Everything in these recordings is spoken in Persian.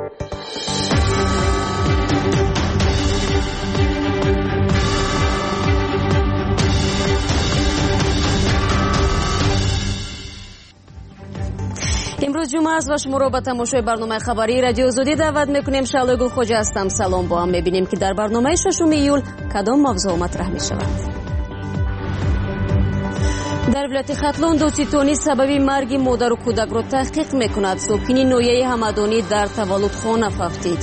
امروز جمعه است و شما را به تماشای برنامه خبری رادیو آزادی دعوت میکنیم. شعله گلخوجه هستم. سلام. با هم میبینیم که در برنامه 6 ایول کدام موضوع مطرح می شود. در ولایت ختلون دوستانی سببی مرگ مادر و کودک را تحقیق میکند. ساکنی نویه همدانی در تولدخانه ففتید.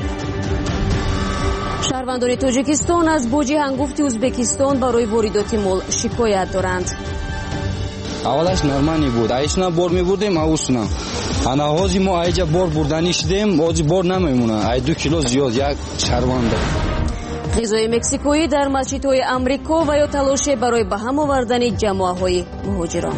شهروندان تاجیکستان از بوج هنگفت ازبکستان برای واردات مال شکایت دارند. اولش نورمالی بود. ایشنا بار میبردیم اوسنا. انا هازی ما ایجا بار بردنی شدیم. هازی بار نمیمونه. ای 2 کیلو زیاد یک شهرونده. غذای مکزیکویی در مسجدهای امریکا و یا تلاش برای به هم آوردن جماعت‌های مهاجران.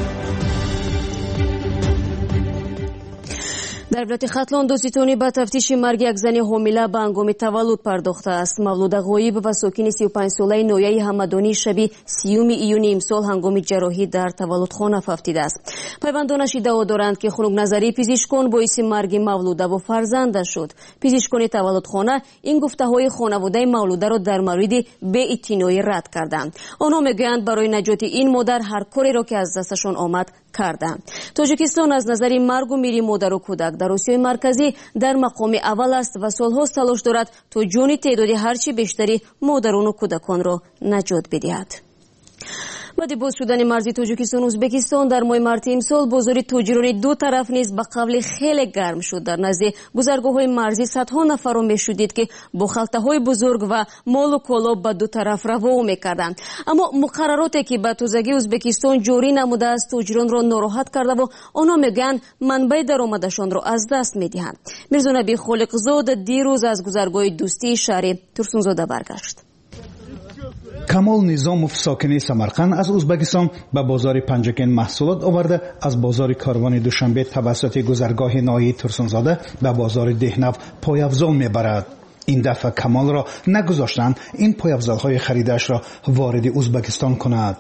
در ولایت ختلون دوستانی به تفتیش مرگ یک زن حامله به هنگام تولد پرداخته است. مولود غایب و ساکن 35 ساله نویه همدانی شب 30 ایون امسال هنگام جراحی در تولدخانه ففتیده است. پیوندانش ادعا دارند که خنک نظری پزشکان باعث مرگ مولوده و فرزندش شد. پزشکان تولدخانه این گفته‌های خانواده مولوده را در مورد بی‌اعتنایی رد کردند. آنها میگویند برای نجات این مادر هر کاری را که از دستشان آمد کردند. تاجیکستان از نظر مرگ و میر مادر و کودک در آسیای مرکزی در مقام اول است و سالهاست تلاش دارد تا جان تعداد هرچی بیشتری مادران و کودکان را نجات بدهد. بعد باز شدن مرزی تاجیکستان و ازبکستان در ماه مارس امسال بازار تاجران دو طرف نیز به قول خیلی گرم شد. در نزد گذرگاه‌های مرزی صدها نفر را می‌شدید که با خلطه‌های بزرگ و مال و کالا به دو طرف روا می‌کردند. اما مقرراتی که به تازگی ازبکستان جاری نموده است تاجران را ناراحت کرده و آنها میگن منبع درآمدشان را از دست می‌دهند. میرزا نبی خالقزاده دیروز از گذرگاه دوستی شهر ترسونزاده برگشت. کمال نظامов ساکن سمرقند از ازبکستان به بازار پنجکن محصولات آورده از بازار کاروان دوشنبه توسط گذرگاه ناحیه ترسونزاده به بازار دهنو پایافزال میبرد. این دفعه کمال را نگذاشتند این پایافزال‌های خریدش را وارد ازبکستان کند.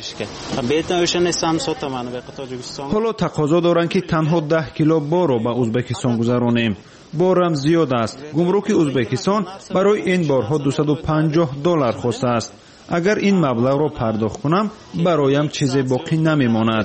حالا تقاضا دارند که تنها 10 کیلو بار را به ازبکستان گذرانیم. بارم زیاد است. گمرک ازبکستان برای این بارها $250 خواسته است. اگر این مبلغ را پرداخت کنم برایم چیزی باقی نمیماند.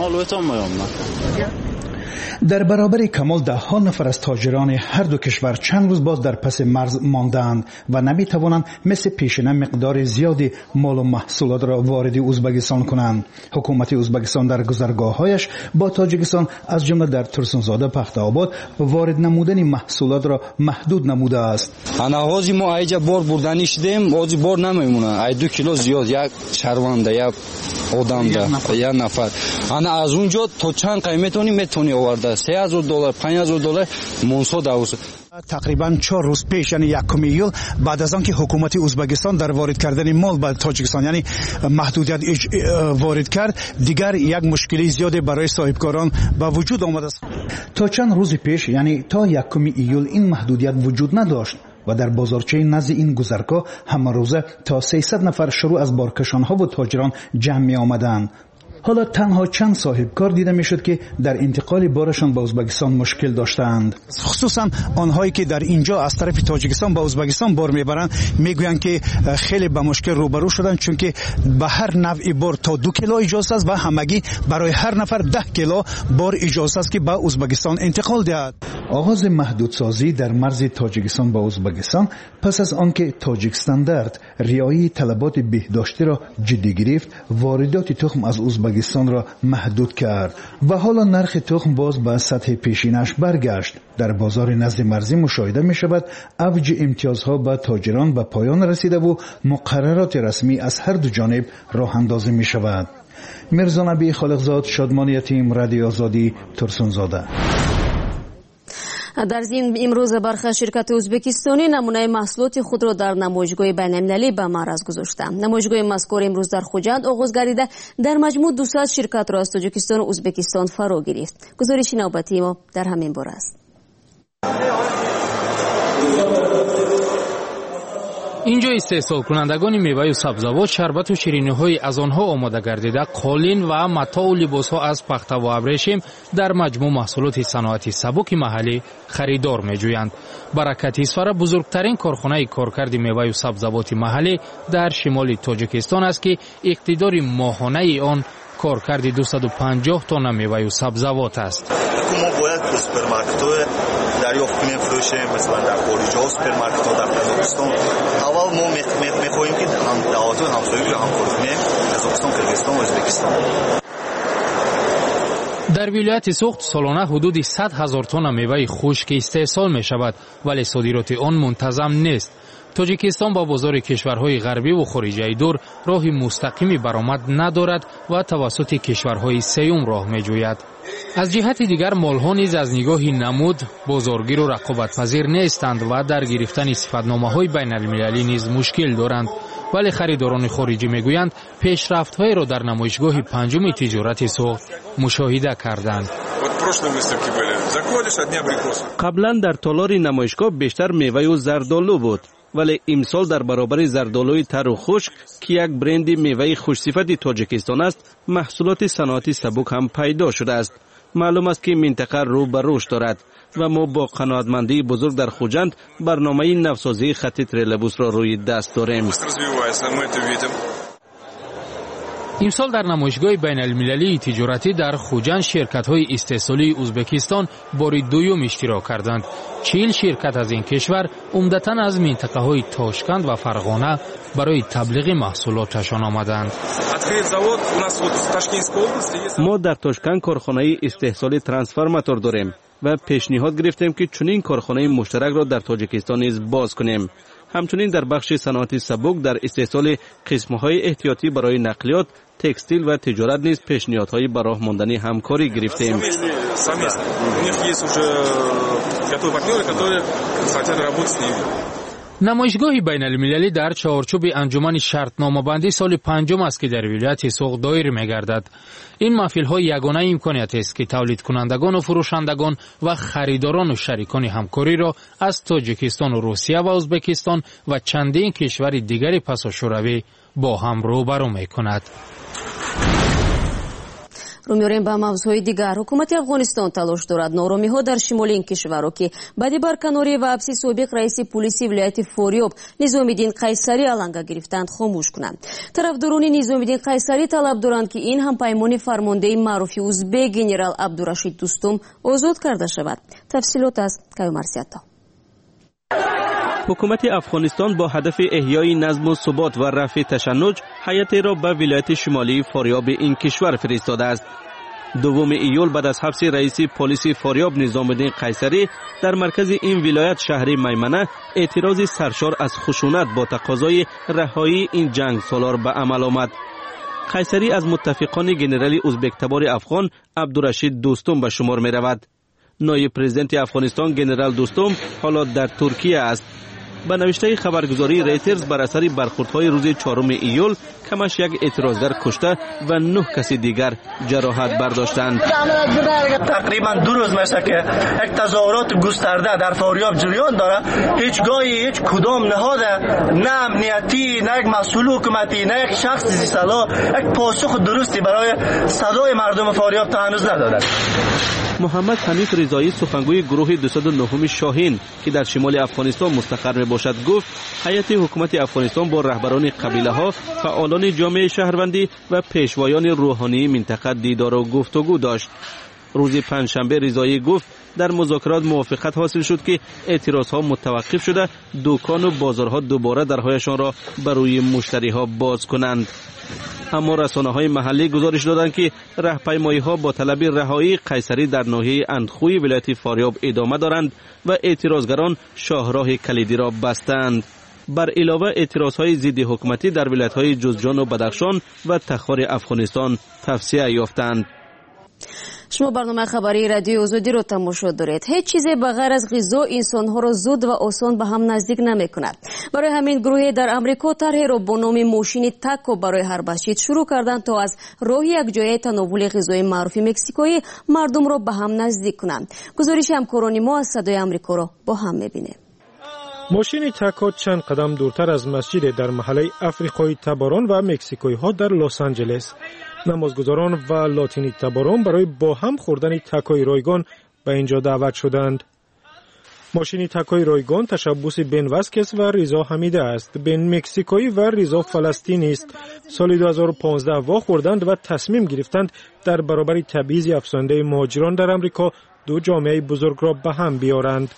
در برابر کمال ده ها نفر از تاجران هر دو کشور چند روز باز در پس مرز ماندند و نمیتوانند مثل پیشینه مقدار زیادی مال و محصولات را وارد ازبکستان کنند. حکومت ازبکستان در گذرگاه‌هایش با تاجیکستان از جمله در ترسونزاده پخت‌آباد وارد نمودن محصولات را محدود نموده است. انا هازی ما ایجا بار بردنی شدیم. هازی بار نمیمونه. ای 2 کیلو زیاد یک شهرونده یک آدم ده یک نفر. انا از اونجا تا چند قیمتونی میتونی آورد. $3,000 $5,000 منصود است. تقریبا 4 روز پیش یعنی 1 ایول بعد از آنکه حکومت ازبکستان در وارد کردن مال به تاجیکستان یعنی محدودیت وارد کرد دیگر یک مشکلی زیادی برای صاحبکاران به وجود آمده است. تا چند روز پیش یعنی تا 1 ایول این محدودیت وجود نداشت و در بازارچه نزد این گذرگاه همه روزه تا 300 نفر شروع از بارکشانها و تاجران جمع می آمدند. حالا تنها چند صاحبکار دیده میشد که در انتقال بارشان به ازبکستان مشکل داشتند. خصوصا آنهایی که در اینجا از طرف تاجیکستان به ازبکستان بار میبرند میگویند که خیلی با مشکل روبرو شدند چون که به هر نوع بار تا 2 کیلو اجازه است و همگی برای هر نفر 10 کیلو بار اجازه است که به ازبکستان انتقال دهد. آغاز محدودسازی در مرز تاجیکستان با ازبکستان پس از آنکه تاجیک استاندارد رعایت طلبات بهداشتی را جدی گرفت واردات تخم از ازبکستان را محدود کرد و حالا نرخ تخم باز به سطح پیشینش برگشت. در بازار نزد مرزی مشاهده می شود اوج امتیازها به تاجران به پایان رسیده و مقررات رسمی از هر دو جانب راه اندازی می شود. میرزا نبی خالقزاد، شادمان یتیم، رادیو آزادی، ترسونزاده. در ضمن امروز برخی شرکت ازبکستانی نمونه محصولات خود را در نمایشگاه بین‌المللی به معرض گذاشتند. نمایشگاه مذکور امروز در خوجند آغاز گردیده در مجموع 200 شرکت را از تاجیکستان و ازبکستان فرا گرفت. گزارش نوبتی ما در همین باره است. اینجا استحصال کنندگان میوه و سبزیجات، شربت و شیرینی‌های از آنها آماده گردیده، قالین و متاع و لباس‌ها از پخته و ابریشم در مجموع محصولات صنعتی سبک محلی خریدار می‌جویند. برکت اسفر بزرگترین کارخانه کارکرد میوه و سبزیجات محلی در شمال تاجیکستان است که اقتدار ماهانه آن کارکرد 250 تن میوه و سبزیجات است. ما باید تو سوپرمارکت‌ها دریافت کنیم فروشیم، مثلا در خارج سوپرمارکت‌ها در قزاقستان. اول ما می‌خواهیم که هم دعوت و همسایگی رو همکاری کنیم، قزاقستان، کرگستان و ازبکستان. در ولایت سوخت سالانه حدود 100,000 تن میوه خشک استحصال می شود، ولی صادرات آن منتظم نیست. تاجیکستان با بازار کشورهای غربی و خارجی دور راه مستقیمی برآمد ندارد و توسط کشورهای سوم راه می جوید. از جهت دیگر مالها نیز از نگاه نمود بازارگیر و رقابت پذیر نیستند و در گرفتن صفتنامه‌های بین المللی نیز مشکل دارند. ولی خریداران خارجی میگویند پیشرفت‌های را در نمایشگاه پنجم تجارت سوخت مشاهده کردند. قبلا در تالار نمایشگاه بیشتر میوه و زردآلو بود، ولی امسال در برابر زردآلوی تر و خشک که یک برند میوه خوشصفت تاجیکستان است، محصولات صنعتی سبک هم پیدا شده است. معلوم است که منطقه رو به رشد دارد و ما با قناعتمندی بزرگ در خوجند برنامه نوسازی خط تریلبوس را روی دست داریم. امسال در نمایشگاه بین المللی تجارتی در خوجند شرکت‌های استحصالی ازبکستان بار دوم اشتراک کردند. 40 شرکت از این کشور عمدتاً از منطقه‌های تاشکند و فرغانه برای تبلیغ محصولاتشان آمدند. ما در تاشکند کارخانه استحصال ترانسفورماتور داریم و پیشنهاد گرفتیم که چنین کارخانه مشترک را در تاجیکستان نیز باز کنیم. همچنین در بخش صنعتی سبک در استحصال قسم‌های احتیاطی برای نقلیات، تکستیل و تجارت نیز پیشنهادهای به راه ماندن همکاری گرفتیم. نمایشگاه بین المللی در چارچوب انجمن شرطنامه بندی سال پنجم است که در ولایت سوخت دایر می‌گردد. این محفل‌ها یگانه امکانیت است که تولید کنندگان و فروشندگان و خریداران و شریکان همکاری را از تاجیکستان و روسیه و ازبکستان و چندین کشور دیگر پساشوروی با هم روبرو می‌کند. رو می‌آوریم به موضوع دیگر. حکومت افغانستان تلاش دارد نارامی‌ها در شمال این کشور را که بعد برکناری و حبس سابق رئیس پلیس ولایت فاریاب نظام‌الدین قیصری علنگه گرفتند خاموش کنند. طرفداران نظام‌الدین قیصری طلب دارند که این همپیمان فرمانده معروف ازبک گنرال عبدالرشید دوستم آزاد کرده شود. تفصیلات از کیومرث عطا. حکومت افغانستان با هدف احیای نظم و ثبات و رفع تشنج هیئتی را به ولایت شمالی فاریاب این کشور فرستاده است. 2 ایول بعد از حبس رئیس پلیس فاریاب نظام‌الدین قیصری در مرکز این ولایت شهر میمنه اعتراض سرشار از خشونت با تقاضای رهایی این جنگ سالار به عمل آمد. قیصری از متفقان گنرال ازبک تبار افغان عبدالرشید دوستم به شمار می رود. نایب پرزیدنت افغانستان گنرال دوستم حالا در ترکیه است. به نوشته خبرگزاری ریترز بر اثر برخوردهای روز 4 ایول کمش یک اعتراضگر کشته و 9 کسی دیگر جراحت برداشتند. تقریبا 2 روز میشه که یک تظاهرات گسترده در فاریاب جریان داره. هیچ کدام نهاد نه امنیتی، نه یک مسئول حکومتی، نه یک شخص ذی صلاح یک پاسخ درستی برای صدای مردم فاریاب تا هنوز ندادند. محمد حنیف رضایی سخنگوی گروه 209 شاهین که در شمال افغانستان مستقر می باشد گفت هیئت حکومت افغانستان با رهبران قبیله ها، فعالان جامعه شهروندی و پیشوایان روحانی منطقه دیدار و گفتگو داشت. روز پنجشنبه رضایی گفت در مذاکرات موافقت حاصل شد که اعتراضها متوقف شده دکان و بازارها دوباره درهایشان را برای مشتریها باز کنند. اما رسانه‌های محلی گزارش دادند که راهپیمایی‌ها با طلب رهایی قیصری در ناحیه اندخوی ولایت فاریاب ادامه دارند و اعتراضگران شاهراه کلیدی را بستند. بر علاوه اعتراضهای ضد حکومتی در ولایت‌های جوزجان و بدخشان و تخار افغانستان توسعه یافتند. شما برنامه خبری رادیو آزادی رو تماشا دارید. هیچ چیزی بغیر از غذا انسان‌ها را زود و آسان به هم نزدیک نمی‌کند. برای همین گروهی در امریکا طرحی را با نام ماشین تاکو برای هر بسیط شروع کردند تا از راه یک جای تناول غذای معروف مکزیکویی مردم را به هم نزدیک کنند. گزارش همکاران ما از صدای آمریکا را با هم می‌بینیم. ماشین تاکو چند قدم دورتر از مسجد در محله افریقایی تباران و مکزیکویی ها در لس آنجلس. نمازگزاران و لاتینی تباران برای با هم خوردن تاکوی رایگان به اینجا دعوت شدند. ماشین تاکوی رایگان تشبوس بن واسکس و ریزا حمیده است. بن مکزیکویی و ریزا فلسطینی است. سال 2015 وا خوردند و تصمیم گرفتند در برابر تبعیض افزاینده مهاجران در امریکا دو جامعه بزرگ را به هم بیارند.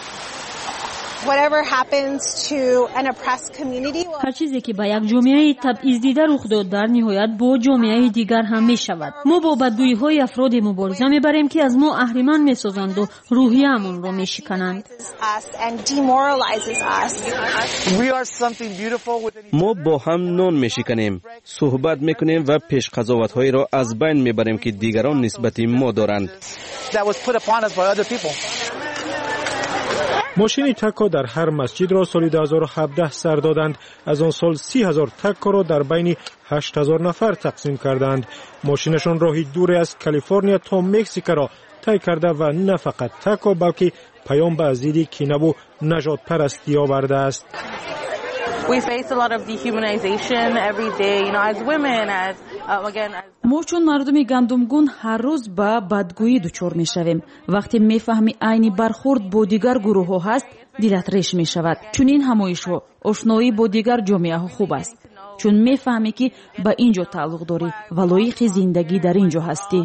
هر چیزی که به یک جامعه تبعیض دیده رخ داد در نهایت با جامعه دیگر هم می شود. ما با بدگویی های افراد مبارزه می بریم که از ما اهریمن می سازند و روحیه‌مون را می شکنند. ما با هم نان می شکنیم، صحبت می کنیم و پیش قضاوت هایی را از بین می بریم که دیگران نسبت ما دارند. ماشین تاکو در هر مسجد را سال 2017 سر دادند. از آن سال 30,000 تاکو را در بین 8,000 نفر تقسیم کردند. ماشینشان راهی دور از کالیفرنیا تا مکزیک را طی کرده و نه فقط تاکو بلکه پیام به ضد کینه و نژاد پرستی آورده است. ما چون مردم گندمگون هر روز به بدگویی دچار می شویم. وقتی می فهمی عینی برخورد با دیگر گروه ها هست دلت ریش می شود. چون این همایش ها آشنایی با دیگر جامعه ها خوب است. چون می فهمی که به اینجا تعلق داری و لایق زندگی در اینجا هستی.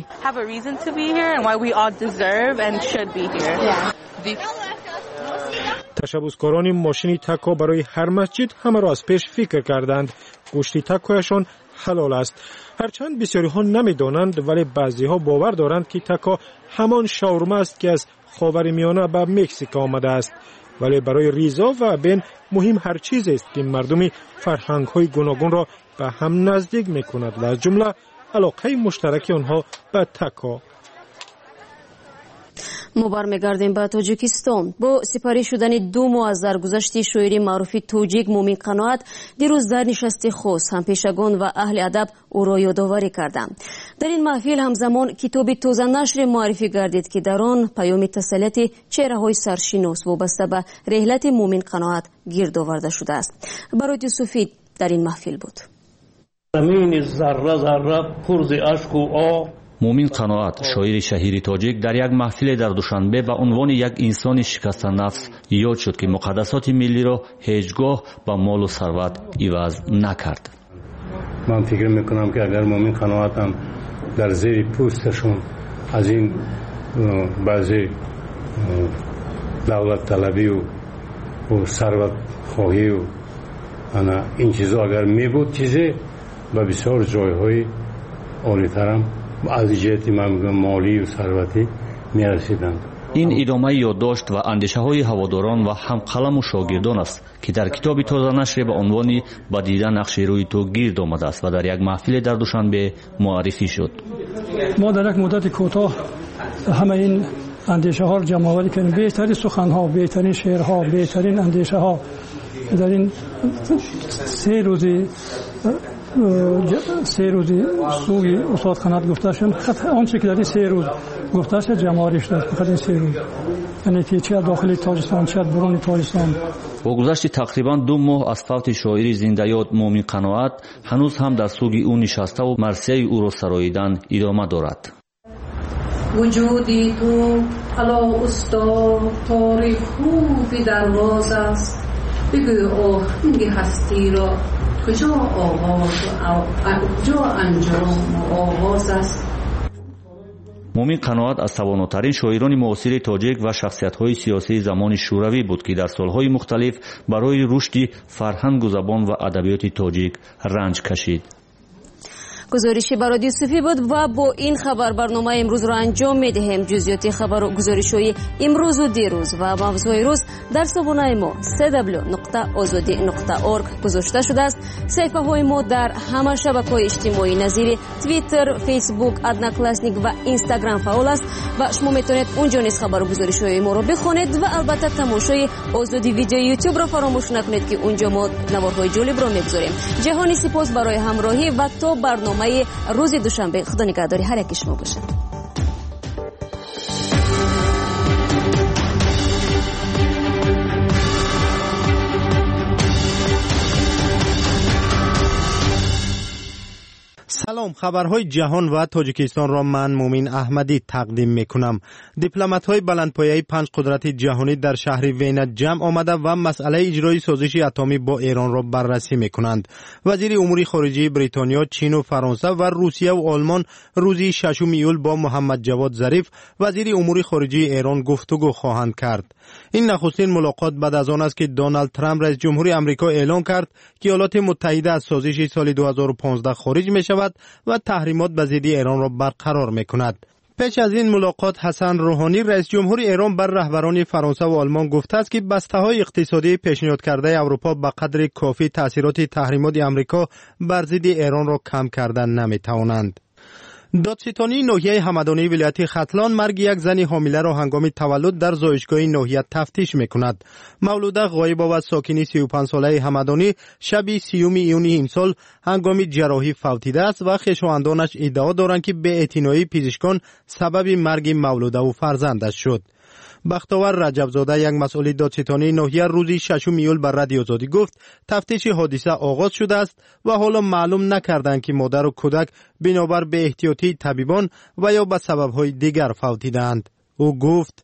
تشبوسکاران ماشین تاکو برای هر مسجد همه را از پیش فکر کردند. گوشت تاکویشان حلال است. هرچند بسیاری ها نمیدانند ولی بعضی ها باور دارند که تاکو همان شاورما است که از خاورمیانه به مکزیک آمده است. ولی برای ریزا و بن مهم هر چیز است که مردمی فرهنگ های گوناگون را به هم نزدیک می کند و از جمله علاقه مشترک آنها به تاکو. ما برمیگردیم به تاجیکستان. با سپری شدن 2 ماه از درگذشت شاعر معروف تاجیک مومن قناعت دیروز در نشست خاص همپیشگان و اهل ادب او را یادآوری کردند. در این محفل همزمان کتاب تازه نشر معرفی گردید که در آن پیام تسلیت چهره‌های سرشناس وابسته به رحلت مومن قناعت گرد آورده شده است. برای سفید در این محفل بود. زمین ذره ذره پر ز اشک و آب. مومن قناعت شاعر شهیر تاجیک در یک محفل در دوشنبه به عنوان یک انسان شکسته نفس یاد شد که مقدسات ملی را هیچگاه با مال و ثروت عوض نکرد. من فکر میکنم که اگر مومن قناعت هم در زیر پوستشون از این بعضی دولت طلبی و ثروت خواهی و این چیزا اگر می بود چیزی به بسیار جایهای عالی‌تر هم از جهت مالی و ثروتی می‌رسیدند. این ادامه یادداشت و اندیشه های هواداران و هم قلم و شاگردان است که در کتاب تازه نشر به عنوان به دیدن نقش روی تو گرد آمده است و در یک محفل در دوشنبه معرفی شد. ما در یک مدت کوتاه همه این اندیشه ها را جمع آوری کردیم. بهترین سخن ها، بهترین شعرها، بهترین اندیشه ها در این 3 روزی سوی استاد قناعت گفته شد. آنچه که در این 3 روز گفته شد جمع آوری شد. فقط این 3 روز، یعنی که چه داخل تاجیکستان چه برون تاجیکستان. با گذشت تقریبا 2 ماه از فوت شاعر زنده یاد مومن قناعت هنوز هم در سوگ او نشسته و مرثیه او را سراییدن ادامه دارد. وجودی تو علا استاد تاریخ خوبی درواز است. بگو آهنگ هستی را کجا آغاز و کجا انجام و آغاز است. مومن قناعت از تواناترین شاعران معاصر تاجیک و شخصیت‌های سیاسی زمان شوروی بود که در سالهای مختلف برای رشد فرهنگ و زبان و ادبیات تاجیک رنج کشید. گزارشی برای صوفی بود و با این خبر برنامه امروز را انجام می‌دهیم. جزئیات خبر و گزارش‌های امروز و دیروز و موضوع روز در سابونه ما www.azadi.org گذاشته شده است. صفحه‌های ما در همه شبکه‌های اجتماعی نظیر توییتر، فیسبوک، ادناکلاسنیک و اینستاگرام فعال است و شما میتونید اونجا نیز خبر و گزارش‌های ما را بخونید و البته تماشای آزادی ویدیو یوتیوب را فراموش نکنید که اونجا ما نوارهای جالب را می‌گذاریم. جهانی سپاس برای همراهی و تا برنامه روز دوشنبه خدا نگهداری هر یک شما باشه. سلام، خبرهای جهان و تاجیکستان را من مومین احمدی تقدیم میکنم. دیپلمات‌های بلندپایه 5 قدرت جهانی در شهر وینا جمع آمده و مسئله اجرای سازش اتمی با ایران را بررسی میکنند. وزیر امور خارجه بریتانیا، چین و فرانسه و روسیه و آلمان روز 6 ایول با محمد جواد ظریف وزیر امور خارجه ایران گفتگو خواهند کرد. این نخستین ملاقات بعد از آن است که دونالد ترامپ رئیس جمهور آمریکا اعلام کرد که ایالات متحده از سازش سال 2015 خارج می شود و تحریمات به ضد ایران را برقرار می کند. پیش از این ملاقات حسن روحانی رئیس جمهور ایران بر رهبران فرانسه و آلمان گفته است که بسته‌های اقتصادی پیشنهاد کرده اروپا به قدر کافی تاثیرات تحریمات آمریکا بر ضد ایران را کم کردن نمی توانند. دادستانی ناحیه همدانی ولایت ختلان مرگ یک زن حامله را هنگام تولد در زایشگاه ناحیه تفتیش میکند. مولوده غایباوه ساکنی 35 ساله همدانی شب 30 ایونی امسال هنگام جراحی فوتیده است و خویشاوندانش ادعا دارند که به اعتنایی پزشکان سبب مرگ مولوده و فرزندش شد. بختاور رجبزاده یک مسئول دادستانی ناحیه روز 6 ایول بر رادیو آزادی گفت تفتیش حادثه آغاز شده است و حالا معلوم نکردند که مادر و کودک بنابر به احتیاطی طبیبان و یا به سبب‌های دیگر فوتیدند. او گفت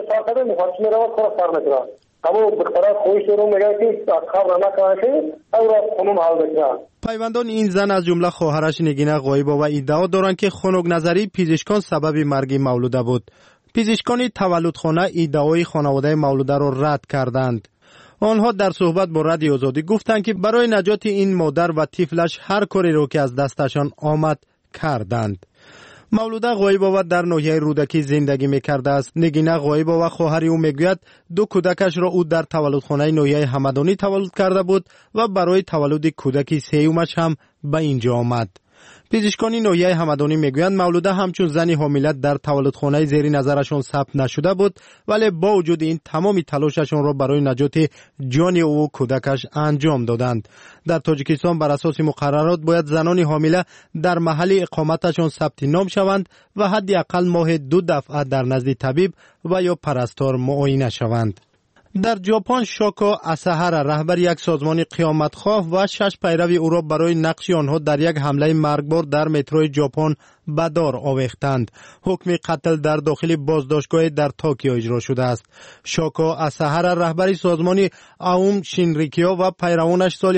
پیوندان این زن از جمله خواهرش نگینه غایباوه ادعا دارند که خنک نظری پزشکان سبب مرگ مولوده بود. پزشکان تولدخانه ادعای خانواده مولوده را رد کردند. آنها در صحبت با رادیو آزادی گفتند که برای نجات این مادر و طفلش هر کاری را که از دستشان آمد کردند. مولوده غایباوه در ناحیه رودکی زندگی می‌کرده است. نگینه غایباوه خواهر او میگوید 2 کودکش را او در تولدخانه ناحیه همدانی تولد کرده بود و برای تولد کودکی سومش هم به اینجا آمد. پزشکان ناحیه همدانی میگویند مولوده همچون زنی حامله در تولدخانه زیر نظرشان ثبت نشده بود، ولی با وجود این تمام تلاششان را برای نجات جان او و کودکش انجام دادند. در تاجیکستان بر اساس مقررات باید زنان حامله در محل اقامتشان ثبت نام شوند و حداقل ماه 2 دفعه در نزد طبیب و یا پرستار معاینه شوند. در ژاپن شاکو اساهارا رهبر یک سازمان قیامتخواه و 6 پیرو او را برای نقش آنها در یک حمله مرگبار در متروی ژاپن به دار آویختند. حکم قتل در داخل بازداشتگاه در توکیو اجرا شده است. شاکو اساهارا رهبر سازمان آوم شینریکیو و پیروانش سال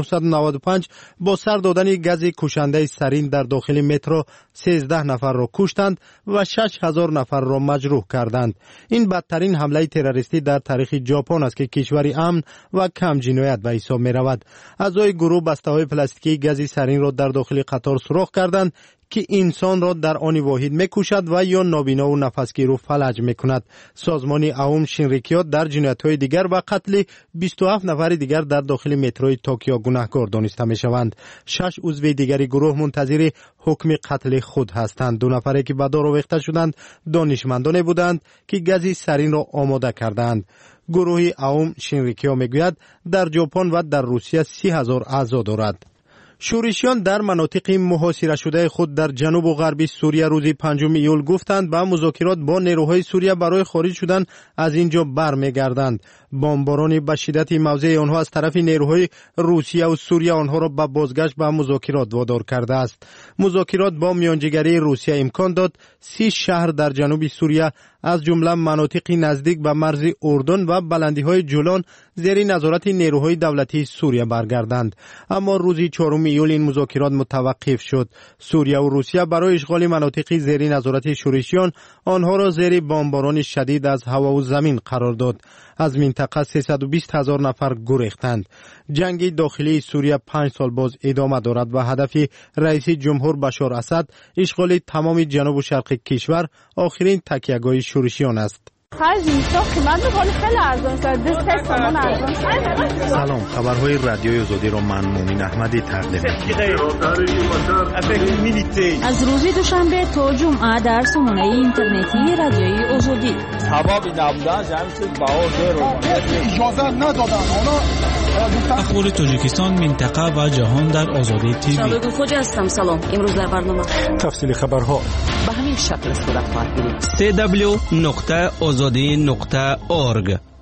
1995 با سر دادن گاز کشنده سرین در داخل مترو 13 نفر را کشتند و 6000 نفر را مجروح کردند. این بدترین حمله تروریستی در تاریخ ژاپن است که کشوری امن و کم جنایت به حساب می رود. اعضای گروه بسته‌های پلاستیکی گاز سرین را در داخل قطار سوراخ کردند که انسان را در آن واحد میکشد و یا نابینا و نفسگیر را فلج میکند. سازمان آوم شینریکیو در جنایت‌های دیگر و قتل 27 نفر دیگر در داخل متروی توکیو گناهکار دانسته میشوند. 6 عضو دیگری گروه منتظر حکم قتل خود هستند. 2 نفری که به دار آویخته شدند دانشمندان بودند که گاز سرین را آماده کردند. گروه آوم شینریکیو میگوید در ژاپن و در روسیه 30,000 اعضا دارد. شورشیان در مناطق محاصره شده خود در جنوب و غرب سوریه روز 5 ایول گفتند به مذاکرات با نیروهای سوریه برای خارج شدن از اینجا برمیگردند. بمباران به شدت موضع آنها از طرف نیروهای روسیه و سوریه آنها را به بازگشت به مذاکرات وادار کرده است. مذاکرات با میانجیگری روسیه امکان داد 30 شهر در جنوب سوریه از جمله مناطق نزدیک به مرز اردن و بلندی‌های جولان زیر نظارت نیروهای دولتی سوریه برگردند. اما روز 4 ایول این مذاکرات متوقف شد. سوریه و روسیه برای اشغال مناطق زیر نظارت شورشیان آنها را زیر بمباران شدید از هوا و زمین قرار داد. از منطقه 320,000 نفر گریختند. جنگ داخلی سوریه 5 سال باز ادامه دارد و هدف رئیس جمهور بشار اسد اشغال تمام جنوب و شرق کشور آخرین تکیهگاه شورشیان است. سلام، خبرهای رادیوی آزادی را من مومین احمدی تقدیم می‌کنم. از روز دوشنبه تا جمعه در سامانه اینترنتی رادیوی آزادی. اخبار تاجیکستان، منطقه و جهان در آزادی تیوی. شادو خوجا هستم. سلام. امروز در برنامه تفصیل خبرها به همین شکل صورت خواهد گرفت. www.azadi.org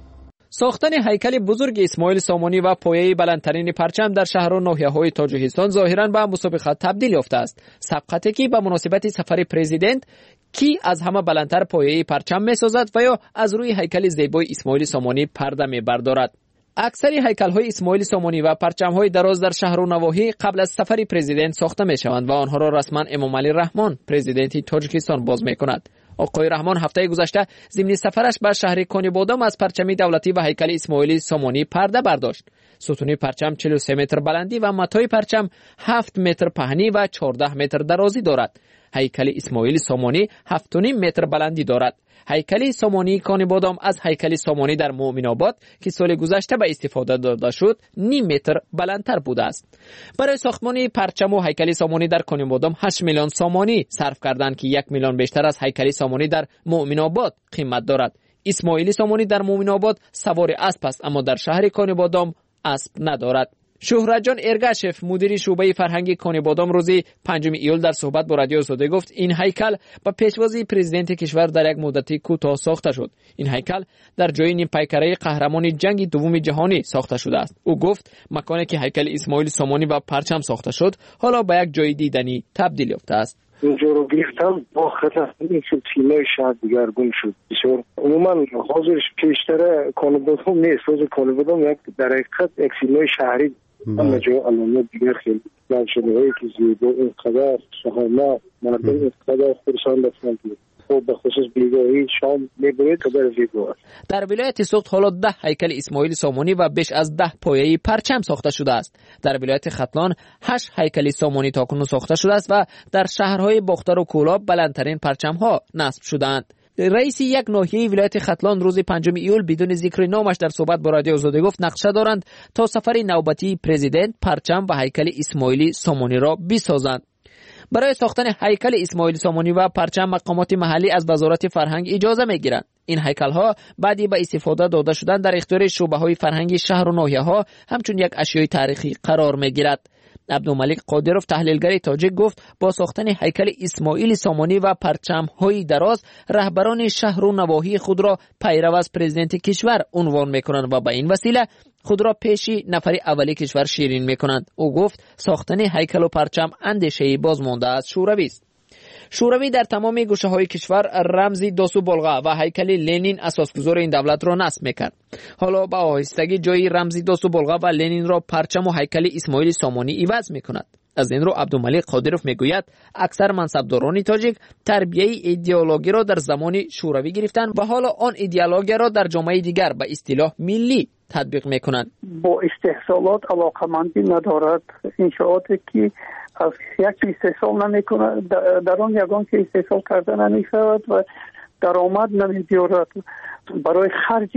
ساختن هیکل بزرگ اسماعیل سامانی و پایه بلندترین پرچم در شهر و ناحیه‌های تاجیکستان ظاهراً به مسابقه تبدیل یافته است. سبقتی که به مناسبت سفر پرزیدنت کی از همه بلندتر پایه پرچم می‌سازد و یا از روی هیکل زیبای اسماعیل سامانی پرده می‌بردارد. اکثر هیکل‌های اسماعیل سامانی و پرچم‌های دراز در شهر و نواحی قبل از سفر پرزیدنت ساخته می‌شوند و آنها را رسما امامعلی رحمان پرزیدنت تاجیکستان باز می‌کند. آقای رحمان هفته گذشته ضمن سفرش به شهر کانیبادام از پرچم دولتی و هیکل اسماعیل سامانی پرده برداشت. ستون پرچم 43 متر بلندی و متای پرچم 7 متر پهنی و 14 متر درازی دارد. هیکل اسماعیل سامانی 7.5 متر بلندی دارد. هیکل سامانی کانیبادام از هیکل سامانی در مؤمن‌آباد که سال گذشته به استفاده داده شد نیم متر بلندتر بوده است. برای ساختمان پرچم و هیکل سامانی در کانیبادام 8 میلیون سامانی صرف کردند که 1 میلیون بیشتر از هیکل سامانی در مؤمن‌آباد قیمت دارد. اسماعیل سامانی در مؤمن‌آباد سوار اسب است اما در شهر کانیبادام اسب ندارد. شهرت جان ارگشف مدیر شعبه فرهنگی کانیبادام روز 5 ایول در صحبت با رادیو آزادی گفت این هیکل با پیشوازی پرزیدنت کشور در یک مدت کوتاه ساخته شد. این هیکل در جای نیم پیکره قهرمان جنگ دوم جهانی ساخته شده است. او گفت مکانی که هیکل اسماعیل سامانی با پرچم ساخته شد حالا به یک جای دیدنی تبدیل یافته است. اینجا رو گرفتم با خطر این شد تیمای شهر دیگرگون شد بسیار عموما حاضرش پیشتره کانیبادام نیست. روز کانیبادام یک در حقیقت یک تیمای شهری اما جای علامه دیگر خیلی منشده هایی که زیبا اینقدر شهامت مردم اینقدر خورسان لطفاً خب به خصوص بیگاهی شام میبرید قدر زیبا است. در ولایت سوخت حالا 10 هیکل اسماعیل سامانی و بیش از 10 پایه پرچم ساخته شده است. در ولایت ختلان 8 هیکل سامانی تاکنون ساخته شده است و در شهرهای باختر و کولاب بلندترین پرچم ها نصب شدند. رئیس یک ناحیه ولایت ختلان روز 5 ایول بدون ذکر نامش در صحبت با رادیو آزادی گفت نقشه دارند تا سفر نوبتی پرزیدنت پرچم و هیکل اسماعیل سامانی را بسازند. برای ساختن هیکل اسماعیل سامانی و پرچم مقامات محلی از وزارت فرهنگ اجازه میگیرند. این هیکل ها بعدی به استفاده داده شدن در اختیار شعبه های فرهنگی شهر و ناحیه ها همچون یک اشیای تاریخی قرار میگیرد. عبدالملک قادروف تحلیلگر تاجیک گفت با ساختن هیکل اسماعیل سامانی و پرچم های دراز رهبران شهر و نواحی خود را پیرو از پرزیدنت کشور عنوان میکنند و به این وسیله خود را پیشی نفر اولی کشور شیرین میکنند. او گفت ساختن هیکل و پرچم اندیشه بازمانده از شوروی است. شوروی در تمام گوشه های کشور رمزی داسو بلغا و هیکل لنین اساسگذار این دولت را نصب میکرد. حالا با آهستگی جای رمزی داسو بلغا و لنین را پرچم و هیکل اسماعیل سامانی عوض میکند. از این رو عبدالملک قادروف میگوید اکثر منصبداران تاجیک تربیه ایدئولوژی را در زمان شوروی گرفتند و حالا آن ایدئولوژی را در جامعه دیگر به اصطلاح ملی تطبیق میکنند. با استحصالات علاقمندی ندارد. انشاءاتی که از یک استحصال نمیکنه در آن یگان که استحصال کرده نمیشود و درآمد نمی‌دارد. برای خرج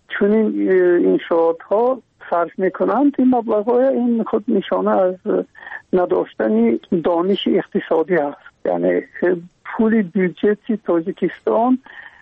چنین انشاءات ها صرف میکنند. این مبلغ‌های این خود نشانه از نداشتن دانش اقتصادی است. یعنی پول بودجه تاجیکستان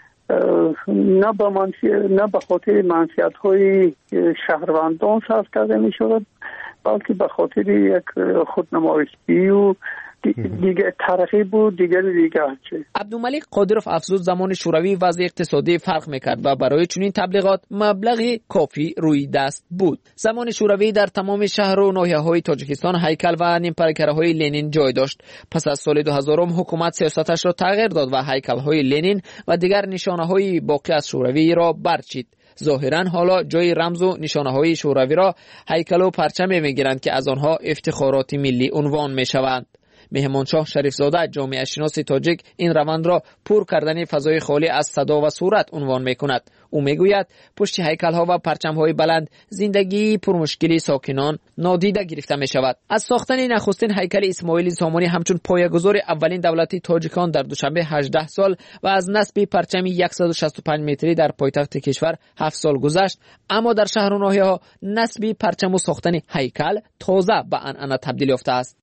نه به خاطر منفعت‌های شهروندان صرف کرده می‌شود بلکه به خاطر یک خودنمایشی و دیگه ترغیب و دیگر. عبدالملک قادروف افزود زمان شوروی وضع اقتصادی فرق میکرد و برای چنین تبلیغات مبلغی کافی روی دست بود. زمان شوروی در تمام شهر و ناحیه‌های تاجیکستان هیکل و نیمپرکره‌های لنین جای داشت. پس از سال 2000 حکومت سیاستش را تغییر داد و هیکل‌های لنین و دیگر نشانه‌های باقی از شوروی را برچید. ظاهراً حالا جای رمز و نشانه‌های شوروی را هیکل و پرچم می‌گیرند که از آنها افتخارات ملی عنوان می‌شوند. مهمانشاه شریفزاده جامعه شناس تاجیک این روند را پر کردن فضای خالی از صدا و صورت عنوان می‌کند. او میگوید پشت هیکل‌ها و پرچم‌های بلند زندگی پرمشکلی ساکنان نادیده گرفته می‌شود. از ساختن نخستین هیکل اسماعیل سامانی همچون پایه‌گذار اولین دولت تاجیکان در دوشنبه 18 سال و از نصب پرچم 165 متری در پایتخت کشور 7 سال گذشت، اما در شهر و ناحیه‌ها نصب پرچم و ساختن هیکل تازه به عنعنه تبدیل یافته است.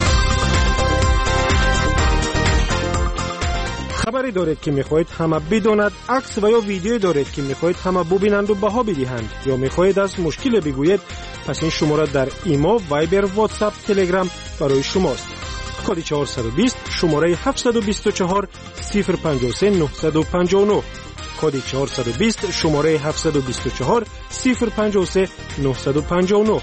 خبری دارید که میخواهید همه بداند، عکس و یا ویدیویی دارید که میخواهید همه ببینند و بها بدهند، یا میخواهید از مشکل بگویید، پس این شماره در ایما، وایبر، واتساپ، تلگرام برای شماست. کد 420 شماره 724 053 959. کد 420 شماره 724 053 959.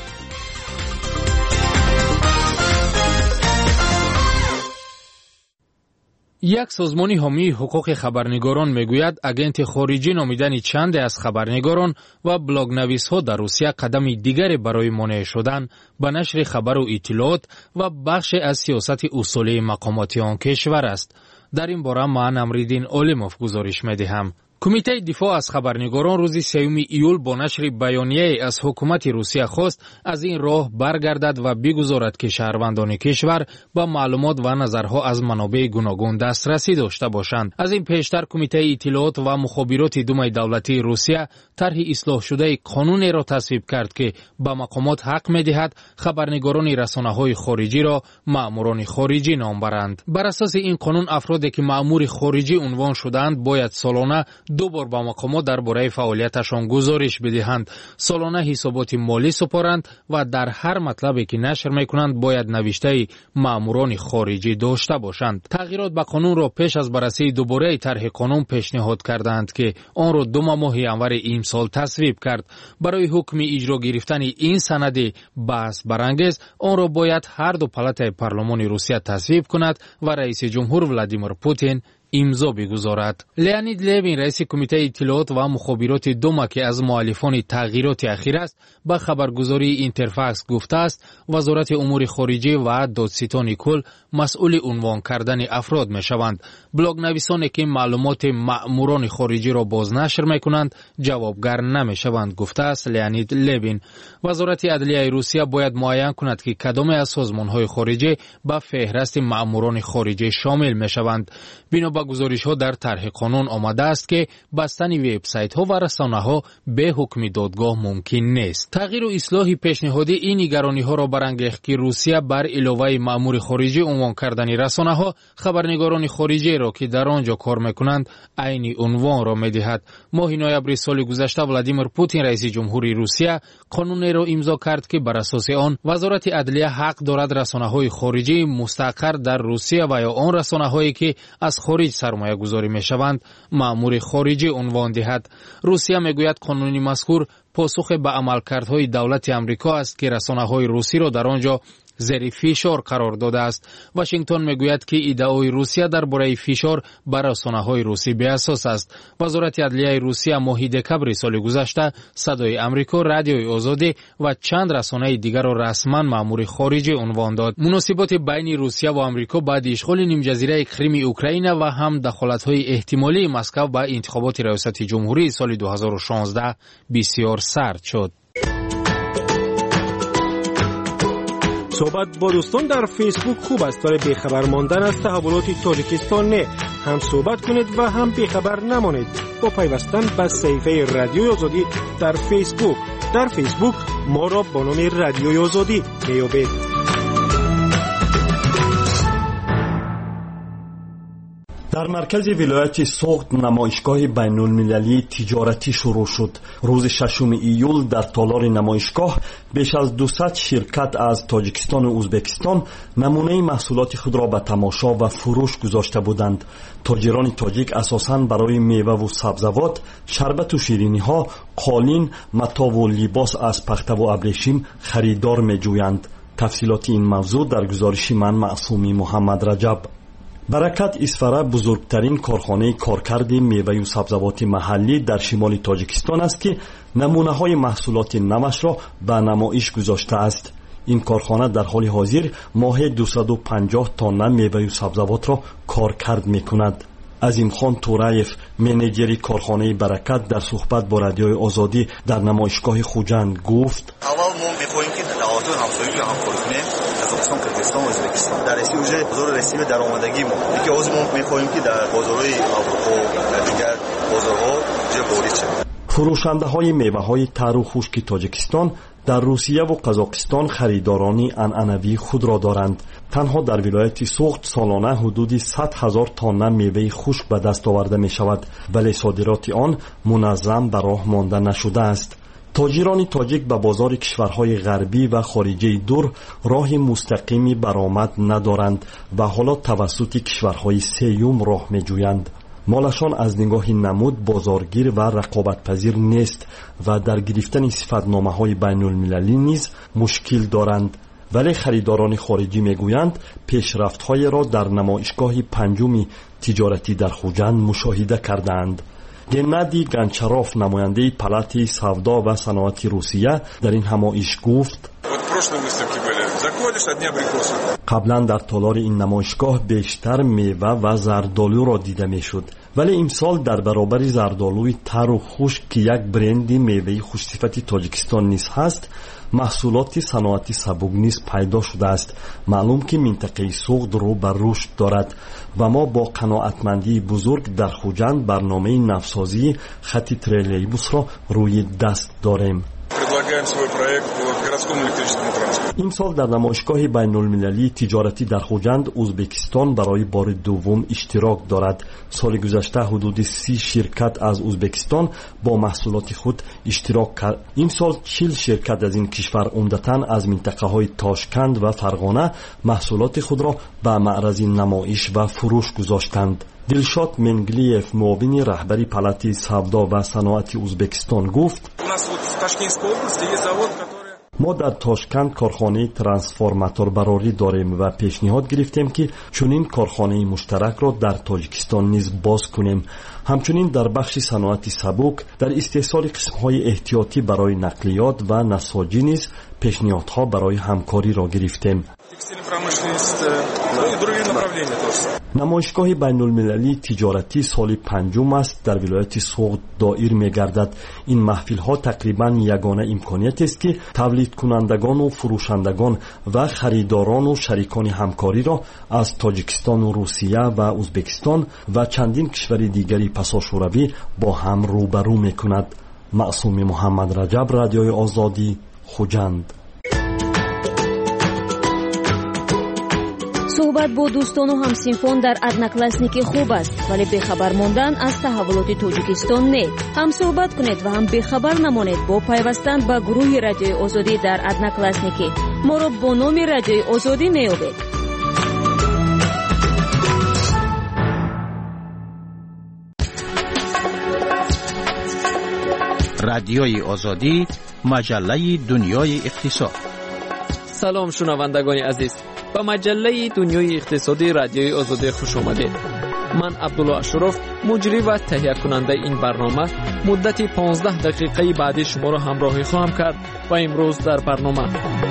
یک سازمان حامی حقوق خبرنگاران میگوید اگنت خارجی نامیدن چند از خبرنگاران و بلاگ نویس‌ها در روسیه قدم دیگری برای مانع شدن به نشر خبر و اطلاعات و بخش از سیاست اصولی مقاماتی آن کشور است. در این باره من امریدین عالموف گزارش می‌دهم. کمیته دفاع از خبرنگاران روز 3 ایول با نشر بیانیه از حکومت روسیه خواست از این راه برگردد و بگذارد که شهروندان کشور با معلومات و نظرها از منابع گوناگون دسترسی داشته باشند. از این پیشتر کمیته اطلاعات و مخابرات دومای دولتی روسیه طرح اصلاح شده قانونی را تصویب کرد که به مقامات حق می‌دهد خبرنگاران رسانه‌های خارجی را مأموران خارجی نام برند. بر اساس این قانون افرادی که مأمور خارجی عنوان شدند باید سالانه 2 بار با مقامات درباره فعالیتشان گزارش بدهند، سالانه حسابات مالی سپارند و در هر مطلبی که نشر میکنند باید نوشته مأموران خارجی داشته باشند. تغییرات به قانون را پیش از بررسی دوباره طرح قانون پیشنهاد کردند که آن را 2 ماه ینور امسال تصویب کرد. برای حکم اجرا گرفتن این سند بحث برانگیز آن را باید هر دو پالات پارلمان روسیه تصویب کند و رئیس جمهور ولادیمیر پوتین امضا بگذارد. لیانید لیوین رئیس کمیته اطلاعات و مخابرات دوما که از مؤلفان تغییرات اخیر است به خبرگزاری اینترفاکس گفته است وزارت امور خارجه و دادستان کل مسئول عنوان کردن افراد می شوند. بلاگ نویسانی که معلومات مأموران خارجی را بازنشر می کنند جوابگر نمی شوند گفته است لیانید لیوین. وزارت عدلیه روسیه باید معین کند که کدام از سازمان‌های خارجی به فهرست مأموران خارجی شامل می شوند. بنا به گزارش‌ها در طرح قانون آمده است که بستن وبسایت‌ها و رسانه‌ها به حکم دادگاه ممکن نیست. تغییر و اصلاح پیشنهادی این نگرانی‌ها را برانگیخت که روسیه بر علاوه مأمور خارجی عنوان کردن رسانه‌ها خبرنگاران خارجی را که در آنجا کار می‌کنند عین عنوان را می‌دهد. ماه نوامبر سال گذشته ولادیمیر پوتین رئیس جمهوری روسیه قانونی را امضا کرد که بر اساس آن وزارت عدلیه حق دارد رسانه‌های خارجی مستقر در روسیه و یا آن رسانه‌هایی که از خارج سرمایه گذاری می شوند مأمور خارجی عنوان دهد. روسیه می گوید قانون مذکور پاسخ به عملکردهای دولت امریکا است که رسانه‌های روسی را در آنجا زیر فشار قرار داده است. واشنگتن میگوید که ادعای روسیه درباره فشار بر رسانه‌های روسی بی اساس است. وزارت عدلیه روسیه ماه دکمبر سال گذشته صدای امریکا، رادیوی آزادی و چند رسانه دیگر را رسما مأمور خارجی عنوان داد. مناسبات بین روسیه و آمریکا بعد اشغال نیم جزیره کریم اوکراین و هم دخالت‌های احتمالی مسکو به انتخابات ریاست جمهوری سال 2016 بسیار سرد شد. صحبت با دوستان در فیسبوک خوب است، برای بیخبر ماندن از تحولات تاجیکستان نه. هم صحبت کنید و هم بیخبر نمانید با پیوستن به صفحه رادیوی آزادی در فیسبوک. در فیسبوک ما را با نام رادیوی آزادی میابید. در مرکز ولایت سوخت نمایشگاه بین المللی تجارتی شروع شد. روز 6 ایول در تالار نمایشگاه بیش از 200 شرکت از تاجیکستان و ازبکستان نمونه محصولات خود را به تماشا و فروش گذاشته بودند. تاجران تاجیک اساساً برای میوه و سبزوات، شربت و شیرینی ها، قالین، متاع و لباس از پخته و ابریشم خریدار می جویند. تفصیلات این موضوع در گزارش من معصومی محمد رجب. برکت اسفره بزرگترین کارخانه کارکرد میوه و سبزوات محلی در شمال تاجیکستان است که نمونه های محصولات نوش را به نمایش گذاشته است. این کارخانه در حال حاضر ماهی 250 تن میوه و سبزوات را کارکرد می کند. عظیم خان تورایف منیجر کارخانه برکت در صحبت با رادیوی آزادی در نمایشگاه خوجند گفت: اول ما می‌خواهیم که تعهد همسایگی رو همکاری کنیم قزاقستان، کرگستان و ازبکستان در رسیدگی اوج بازار رسیدگی درآمدگی ما که از ما می‌خواهیم که در بازارهای اروپا و دیگر بازارها جا وارد شویم. فروشنده‌های میوه‌های تر و خشک تاجیکستان در روسیه و قزاقستان خریدارانی عنعنوی خود را دارند. تنها در ولایت سوخت سالانه حدود 100,000 تن میوه خشک به دست آورده می شود، ولی صادرات آن منظم به راه مانده نشده است. تاجران تاجیک به بازار کشورهای غربی و خارجی دور راه مستقیمی برآمد ندارند و حالا توسط کشورهای سوم راه می جویند. مالشان از نگاه نمود بازارگیر و رقابت‌پذیر نیست و در گرفتن صفت‌نامه‌های بین‌المللی نیز مشکل دارند. ولی خریداران خارجی میگویند پیشرفت‌های را در نمایشگاه پنجم تجارتی در خوجند مشاهده کردند. گنادی گانچاروف نماینده پالات سودا و صنعت روسیه در این همایش گفت قبلا در تالار این نمایشگاه بیشتر میوه و زردآلو را دیده میشد، ولی امسال در برابر زردآلوی تر و خشک که یک برند میوه خوشصفت تاجیکستان نیز هست، محصولات صنعتی سبک نیز پیدا شده است. معلوم که منطقه سوخت رو بر رشد دارد و ما با قناعتمندی بزرگ در خوجند برنامه نوسازی خط تریلیبوس را روی دست داریم. این سال در نمایشگاه بین‌المللی تجارتی در خوجند ازبکستان برای بار دوم اشتراک دارد. سال گذشته حدود 30 شرکت از ازبکستان با محصولات خود اشتراک کرد. این سال 40 شرکت از این کشور عمدتاً از منطقه‌های تاشکند و فرغانه محصولات خود را به معرض نمایش و فروش گذاشتند. دلشاد منگلیف معاون رهبری پالات سودا و صنعت ازبکستان گفت ما در تاشکند کارخانه ترانسفورماتور براری داریم و پیشنهاد گرفتیم که چنین کارخانه مشترک را در تاجیکستان نیز باز کنیم. همچنین در بخش صنعت سبک در استحصال قسم‌های احتیاطی برای نقلیات و نساجی نیز پیشنهادها برای همکاری را گرفتیم. نمایشگاه بین‌المللی تجارتی سال پنجم است در ولایت سوغد دایر می‌گردد. این محفل‌ها تقریباً یگانه امکانیت است که تولید کنندگان و فروشندگان و خریداران و شریکان همکاری را از تاجیکستان و روسیه و ازبکستان و چندین کشور دیگری پساشوروی با هم روبرو می‌کند. معصوم محمد رجب، رادیوی آزادی، خوجند. صحبت با دوستان و همسینفان در одноклассники خوب است، ولی بخبر ماندن از تحولات تاجیکستان نه. هم صحبت کنید و هم بخبر نمانید با پیوستن به گروه رادیوی آزادی در одноклассники. ما را با نام رادیوی آزادی میابید. رادیوی آزادی، مجله دنیای اقتصاد. سلام شنوندگان عزیز، با مجله دنیای اقتصادی رادیوی آزادی خوش آمدید. من عبدالله اشرف، مجری و تهیه کننده این برنامه، مدت 15 دقیقه بعدی شما را همراهی خواهم کرد و امروز در برنامه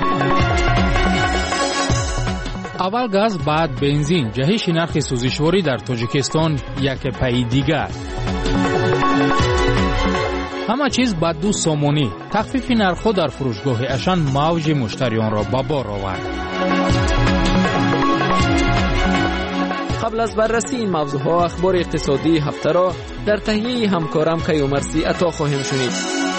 اول گاز، بعد بنزین، جهش نرخ سوزشواری در تاجیکستان یک پای دیگر. همه چیز با 2 سومونی. تخفیف نرخ‌ها در فروشگاه اشان موج مشتریان را به بار آورد. قبل از بررسی این موضوعها اخبار اقتصادی هفته را در تهیه همکارم کیومرسی عطا خواهیم شنید.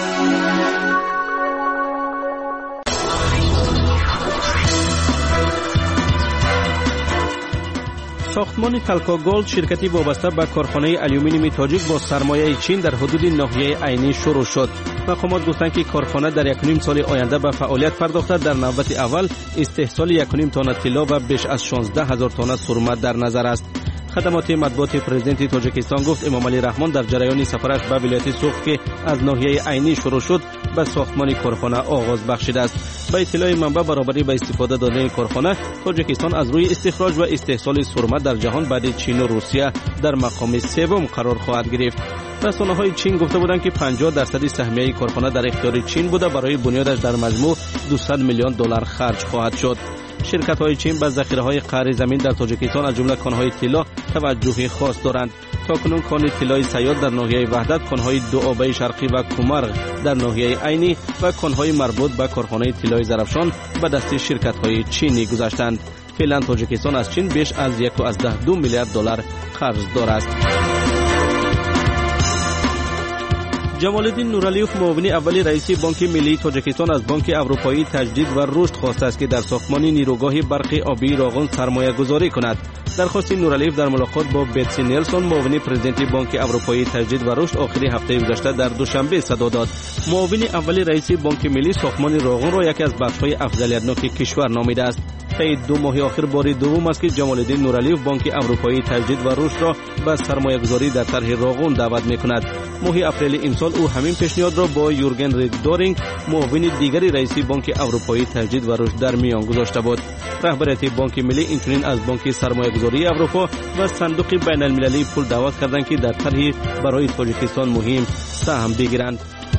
ساختمان تلکا گولد شرکتی وابسته به کارخانه آلومینیوم تاجیک با سرمایه چین در حدود ناحیه عینی شروع شد. مقامات گفتند که کارخانه در 1.5 سال آینده به فعالیت پرداخته در نوبت اول استحصال 1.5 تن طلا و بیش از 16,000 تن سرمه در نظر است. خدمات مطبوعات پرزیدنت تاجیکستان گفت امام علی رحمان در جریان سفرش به ولایت سوخت که از ناحیه عینی شروع شد به ساختمان کارخانه آغاز بخشیده است. به اطلاع منبع برابری به استفاده دادن کارخانه، تاجیکستان از روی استخراج و استحصال سرمه در جهان بعد چین و روسیه در مقام سوم قرار خواهد گرفت. رسانه‌های چین گفته بودند که 50% سهمیه کارخانه در اختیار چین بوده. برای بنیادش در مجموع 200 میلیون دلار خرج خواهد شد. شرکت‌های چین به ذخیره‌های قعر زمین در تاجیکستان از جمله کان‌های طلا توجه خاص دارند. تاکنون کان طلای سیاد در ناحیه وحدت، کان‌های دوآبه شرقی و کومرغ در ناحیه عینی و کان‌های مربوط به کارخانه طلای زرافشان به دست شرکت‌های چینی گذاشتند. فعلا تاجیکستان از چین بیش از 1.2 میلیارد دلار قرض دارد. جمال الدین نورعلیوف معاون اول رئیس بانک ملی تاجیکستان از بانک اروپایی تجدید و رشد خواسته است که در ساختمان نیروگاه برق آبی راغون سرمایه گذاری کند. درخواست نورعلیوف در ملاقات با بتسی نیلسون معاون پرزیدنت بانک اروپایی تجدید و رشد آخری هفته گذشته در دوشنبه صدا داد. معاون اول رئیس بانک ملی ساختمان راغون را یکی از بخش‌های افضلیت‌ناک کشور نامیده است. طی 2 ماه آخر بار دوم است که جمال‌الدین نورعلیوف بانک اروپایی تجدید و رشد را به سرمایه‌گذاری در طرح راغون دعوت می‌کند. ماه اپریل امسال او همین پیشنهاد را با یورگن ریدورینگ معاون دیگری رئیس بانک اروپایی تجدید و رشد در میان گذاشته بود. رهبریت بانک ملی اینچنین از بانک سرمایه‌گذاری اروپا و صندوق بین‌المللی پول دعوت کردند که در طرحی برای تاجیکستان مهم سهم بگیرند.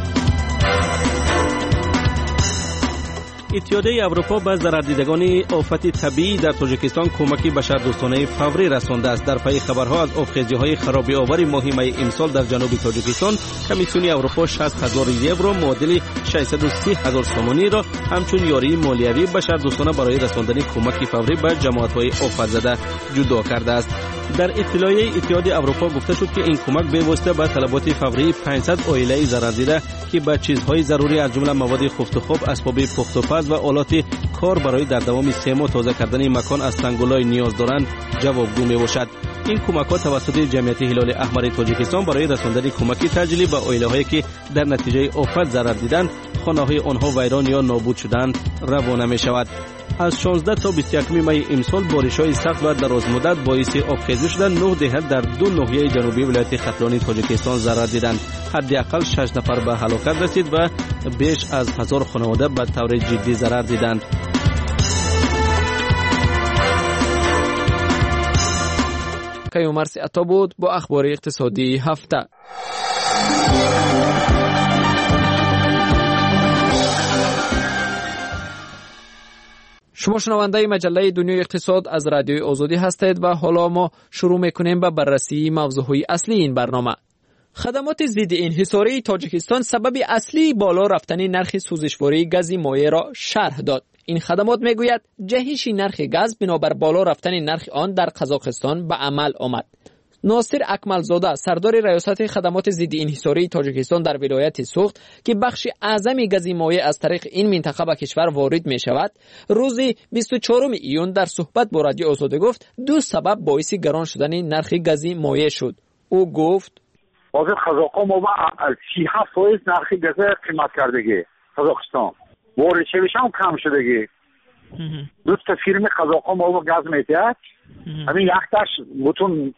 اتحادیه اروپا به ضرردیدگان آفت طبیعی در تاجیکستان کمکی بشردوستانه فوری رسانده است. در پی خبرها از آبخیزی‌های خرابی آور ماه می امسال در جنوب تاجیکستان، کمیسیون اروپا 60,000 یورو معادل 630,000 سومانی را همچون یاری مالیوی بشردوستانه برای رساندن کمک فوری به جماعت‌های آفت زده جدا کرده است. در اطلاعیه اتحادیه اروپا گفته شد که این کمک به واسطه به طلبات فوری 500 عائله ضرردیده که به چیزهای ضروری از جمله مواد خفت و خواب، اسباب پخت و پز و آلات کار برای در دوام 3 ماه تازه کردن مکان از سنگولای نیاز دارند جوابگو میباشد. این کمک‌ها توسط جمعیت هلال احمر تاجیکستان برای رساندن کمک تجلی به عائله‌هایی که در نتیجه آفت ضرر دیدند، خانه‌های آنها ویران یا نابود شدند روانه می‌شود. از 16 تا 21 می امسال بارش‌های سخت و درازمدت باعث آبخیزی شدند 9 دهه در 2 ناحیه جنوبی ولایت ختلانی تاجیکستان ضرر دیدند. حداقل 6 نفر به هلاکت رسید و بیش از 1000 خانواده به طور جدی ضرر دیدند. کیومرث عطا بود با اخبار اقتصادی هفته. شما شنونده مجله دنیای اقتصاد از رادیوی آزادی هستید و حالا ما شروع میکنیم به بررسی موضوعهای اصلی این برنامه. خدمات ضد انحصاری تاجیکستان سبب اصلی بالا رفتن نرخ سوزشواری گاز مایع را شرح داد. این خدمات میگوید جهش نرخ گاز بنابر بالا رفتن نرخ آن در قزاقستان به عمل آمد. ناصر اکملزاده سردار ریاست خدمات ضد انحصاری تاجیکستان در ولایت سوخت که بخش اعظم گاز مایع از طریق این منطقه به کشور وارد می شود، روز 24 ایون در صحبت با رادیو آزادی گفت 2 سبب باعث گران شدن نرخ گاز مایع شد. او گفت حاضر قزاق‌ها ما با 37% نرخ گاز قیمت کردگی قزاقستان وارد شویش هم کم شدگی. 2 تا فیرم قزاق‌ها ما با گاز میتید همین یختش بتون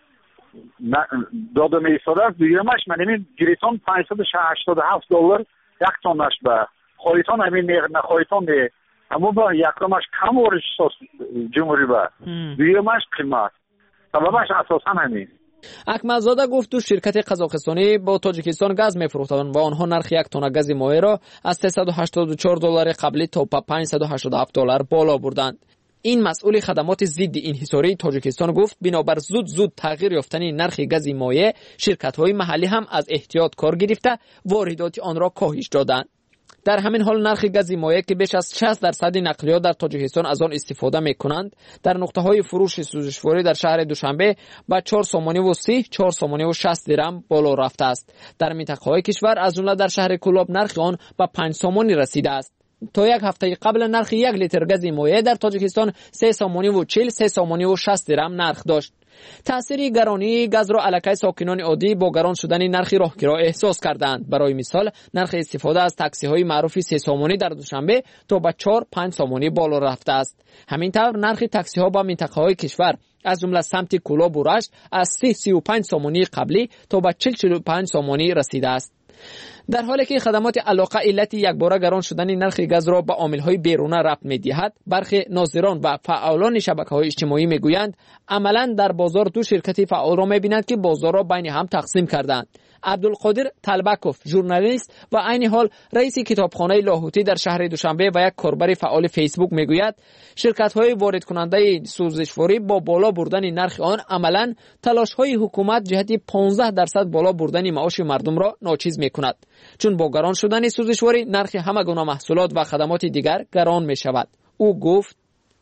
داده میستاده است. دیگرمش من همین گریتان $587 یک تونش به خواهیتان همین نخواهیتان ده اما با یکرمش کم وارش جمهوری به دیگرمش قیمت سببش اساسا همین. اکملزاده گفت 2 شرکت قزاقستانی با تاجیکستان گاز میفروختند و آنها نرخ 1 تن گاز مایع را از $384 قبلی تا $587 بالا بردند. این مسئول خدمات ضد انحصاری تاجیکستان گفت بنابر زود تغییر یافتن نرخ گاز مایع، شرکت‌های محلی هم از احتیاط کار گرفته واردات آن را کاهش دادند. در همین حال نرخ گاز مایع که بیش از 60% نقلیات در تاجیکستان از آن استفاده می‌کنند، در نقطه‌های فروش سوزشواری در شهر دوشنبه با 4.30 4.60 درم بالا رفته است. در منطقه‌های کشور از جمله در شهر کولاب نرخ آن به 5 سومانی رسیده است. تا یک هفته قبل نرخ 1 لیتر گاز مایع در تاجیکستان 3.40 3.60 درم نرخ داشت. تأثیر گرانی گاز را علاقه ساکنان عادی با گران شدن نرخ راهگیرا احساس کردند. برای مثال نرخ استفاده از تاکسی های معروف 3 سومانی در دوشنبه تا به 4-5 سومانی بالا رفته است. همینطور نرخ تاکسی ها با منطقه های کشور از جمله سمت کولاب و رشت از 35 سومانی قبلی تا به 45 سومانی رسیده است. در حالی که خدمات علاقه علت یکباره گران شدن نرخ گاز را به عامل‌های بیرونه ربط می‌دهد، برخی ناظران و فعالان شبکه‌های اجتماعی می‌گویند عملاً در بازار 2 شرکت فعال را می‌بینند که بازار را بین هم تقسیم کردند. عبدالقادر طلبکوف ژورنالیست و عین حال رئیس کتابخانه لاهوتی در شهر دوشنبه و یک کاربر فعال فیسبوک میگوید شرکت‌های وارد کننده سوزشواری با بالا بردن نرخ آن عملاً تلاش‌های حکومت جهت 15% بالا بردن معاش مردم را ناچیز می‌کند، چون با گران شدن سوزشواری نرخ همه گونه محصولات و خدمات دیگر گران می‌شود. او گفت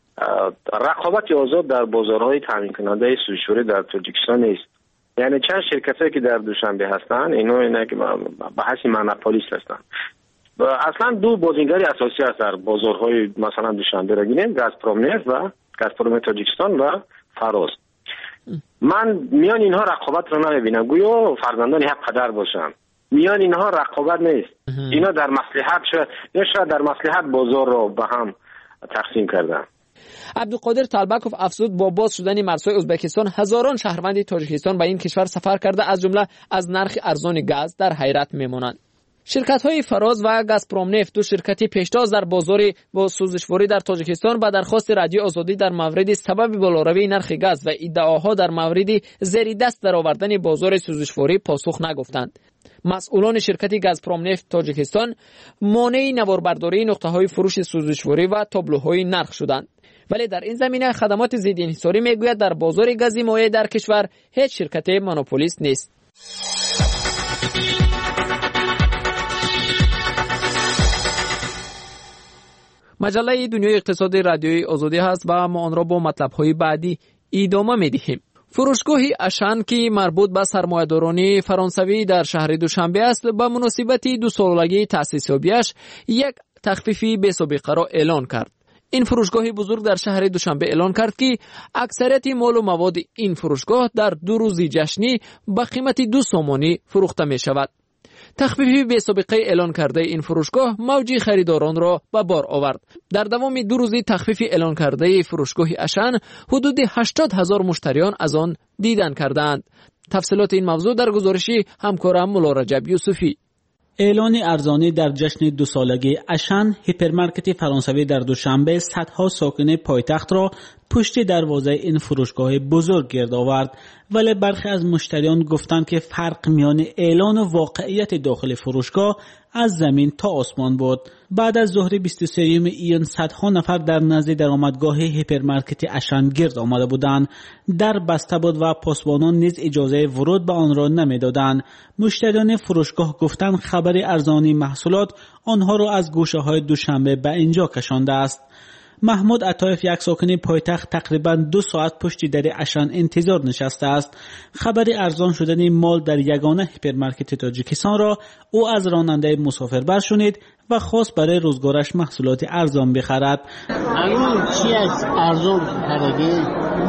رقابت آزاد در بازارهای تامین کننده سوزشواری در تاجیکستان نیست. یعنی چند شرکتایی که در دوشنبه هستن اینا که به حیث مونوپولیست هستن و اصلا 2 بازیگری اساسی هست در بازارهای مثلا دوشنبه را گیریم، گازپروم نفت و گازپروم تاجیکستان و فراز. من میان اینها رقابت رو نمیبینم، گویا فرزندان حق قدر باشن. میان اینها رقابت نیست. اینا در مصلحت شاید در مصلحت بازار رو به هم تقسیم کردن. عبدالقادر طالبکوف افزود با باز شدن مرزهای ازبکستان هزاران شهروند تاجیکستان به این کشور سفر کرده از جمله از نرخ ارزان گاز در حیرت میمانند. شرکت‌های فراز و گازپروم نفت، دو شرکت پیشتاز در بازار با سوزشواری در تاجیکستان، با درخواست رادیو آزادی در مورد سبب بالاروی نرخ گاز و ادعاها در مورد زیر دست درآوردن بازار سوزشواری پاسخ نگفتند. مسئولان شرکت گازپروم نفت تاجیکستان مانع نواربرداری نقطه‌های فروش سوزشواری و تابلوهای نرخ شدند. ولی در این زمینه خدمات ضد انحصاری میگوید در بازار گاز مایع در کشور هیچ شرکت مونوپولیست نیست. مجله دنیای اقتصادی رادیوی آزادی هست و ما آن را با مطلب‌های بعدی ادامه می‌دهیم. فروشگاه اشان که مربوط به سرمایه‌داران فرانسوی در شهر دوشنبه است، به مناسبت 2 سالگی تأسیس یابیش یک تخفیف بی‌سابقه را اعلان کرد. این فروشگاه بزرگ در شهر دوشنبه اعلان کرد که اکثریت مال و مواد این فروشگاه در 2 روز جشنی به قیمت 2 سومانی فروخته می شود. تخفیف بی‌سابقه اعلان کرده این فروشگاه موج خریداران را به بار آورد. در دوام 2 روز تخفیف اعلان کرده فروشگاه اشان حدود 80,000 مشتریان از آن دیدن کردند. تفصیلات این موضوع در گزارشی همکارم مولا رجب یوسفی. اعلان ارزانی در جشن 2 سالگی اشان، هیپرمارکت فرانسوی در دوشنبه صدها ساکن پایتخت را پشت دروازه این فروشگاه بزرگ گرد آورد، ولی برخی از مشتریان گفتند که فرق میان اعلان و واقعیت داخل فروشگاه از زمین تا آسمان بود. بعد از ظهر 23 ایون صدها نفر در نزد درآمدگاه هیپرمارکت اشان گرد آمده بودند. در بسته بود و پاسبانان نیز اجازه ورود به آن را نمیدادند. مشتریان فروشگاه گفتند خبر ارزانی محصولات آنها را از گوشه‌های دوشنبه به اینجا کشانده است. محمود عطایف، یک ساکن پایتخت، تقریباً 2 ساعت پشت در اشان انتظار نشسته است. خبر ارزان شدن مال در یگانه هیپرمارکت تاجیکستان را او از راننده مسافربر شنید و خواست برای روزگارش محصولات ارزان بخرد. الان چی از ارزان خریدی؟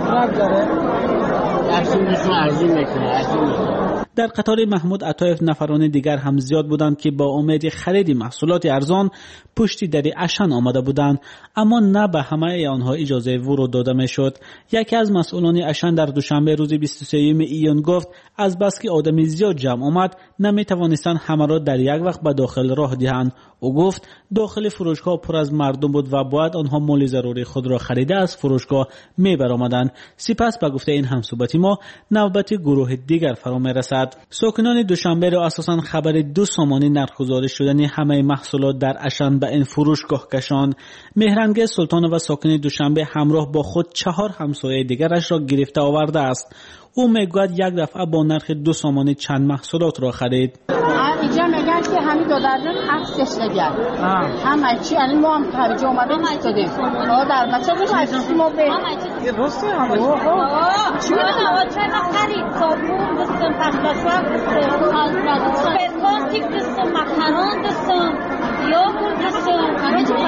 ارزان میکنه. در قطار محمود عطایف نفران دیگر هم زیاد بودند که با امید خرید محصولات ارزان پشت در اشان آمده بودند، اما نه به همه آنها اجازه ورود داده میشد. یکی از مسئولان اشان در دوشنبه روز 23 ایون گفت از بس که آدم زیاد جمع آمد نمیتوانستند همه را در یک وقت به داخل راه دهند. او گفت داخل فروشگاه پر از مردم بود و باید آنها مال ضروری خود را خریده از فروشگاه میبرآمدند. سپس به گفته این همصحبت ما نوبت گروه دیگر فرا میرسد. ساکنان دوشنبه را اساساً خبر 2 سومانی نرخ‌گذاری شدن همه محصولات در اشان به این فروشگاه کشاند. مهرنگ سلطان و ساکن دوشنبه همراه با خود 4 همسایه دیگرش را گرفته آورده است. او میگوید یک دفعه با نرخ 2 سومانی چند محصولات را خرید. اینجا میگن که همین 2 درجن عکسش نگرد. همه چی الان ما هم خرج اومده نیستادیم. در مثلا ما به راسته همه چی چرا خرید؟ صابون دستم، پخلسوق دستم، پرکانتیک دستم، مکرون دستم، یاگورت دستم، همه چی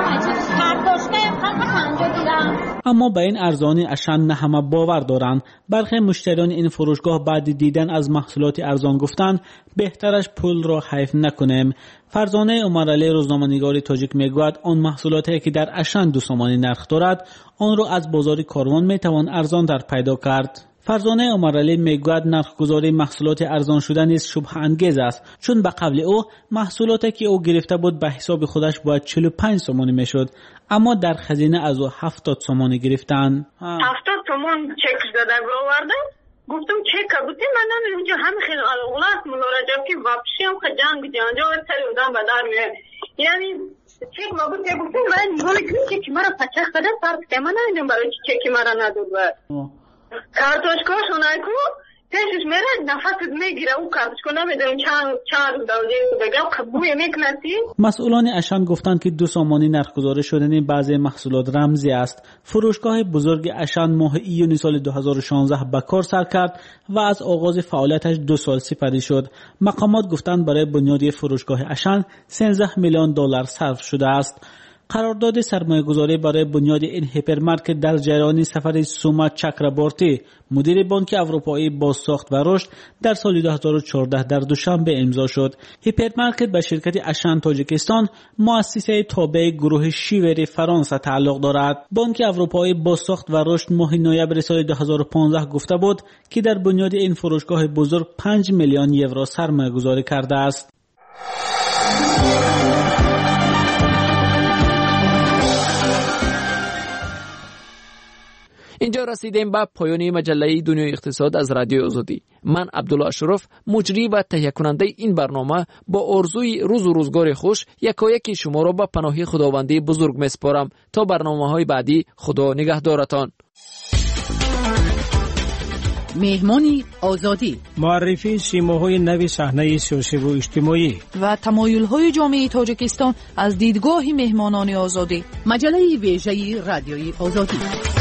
کارتوشکه هم دیدم. اما به این ارزانی اشان نه همه باور دارند. برخی مشتریان این فروشگاه بعد دیدن از محصولات ارزان گفتند بهترش پول را حیف نکنیم. فرزانه عمرعلی روزنامه‌نگار تاجیک میگوید آن محصولاتی که در اشان 2 سومانی نرخ دارد آن را از بازار کاروان میتوان ارزان در پیدا کرد. فرزانه عمرعلی میگوید نرخ‌گذاری محصولات ارزان شده نیز شبهه انگیز است، چون به قبل او محصولاتی که او گرفته بود به حساب خودش باید 45 سومانی میشد، اما در خزینه از او 70 سومانی گرفتند. 70 تومان چک داده آوردم. گفتم چک بودی من اینجا همه خیلی اولاد ملارجم که واپسی هم جنگ جانجا سر اودم بدار میاد. یعنی چک ما بود که گفتم من نگاه که مرا پچخ دادم فرض که من نمیدونم برای چکی مرا نداد بود. کارتوشکاش اونایی که پیشش میره نفست میگیره او کارتوشکا نمیدونم چند دوله بگم بوی میکنسی. مسئولان اشان گفتند که 2 سومانی نرخ‌گذاری شدن بعضی محصولات رمزی است. فروشگاه بزرگ اشان ماه ایون سال 2016 به کار سر کرد و از آغاز فعالیتش 2 سال سپری شد. مقامات گفتند برای بنیاد فروشگاه اشان 13 میلیون دلار صرف شده است. قرارداد سرمایه‌گذاری برای بنیاد این هیپرمارکت در جریان سفر سوما چاکرابورتی مدیر بانک اروپایی بازساخت و رشد در سال 2014 در دوشنبه امضا شد. هیپرمارکت به شرکت اشان تاجیکستان مؤسسه تابع گروه شیور فرانسه تعلق دارد. بانک اروپایی بازساخت و رشد ماه نوامبر سال 2015 گفته بود که در بنیاد این فروشگاه بزرگ 5 میلیون یورو سرمایه‌گذاری کرده است. اینجا رسیدیم به پایان مجله دنیای اقتصاد از رادیو آزادی. من عبدالله اشرف مجری و تهیه کننده این برنامه با آرزوی روز و روزگار خوش یکایک شما را به پناه خداوندی بزرگ میسپارم. تا برنامه‌های بعدی خدا نگهدارتان. مهمانی آزادی، معرفی سیماهای نوی صحنه سیاسی و اجتماعی و تمایل‌های جامعه تاجیکستان از دیدگاه مهمانان آزادی. مجله ویژه رادیوی آزادی.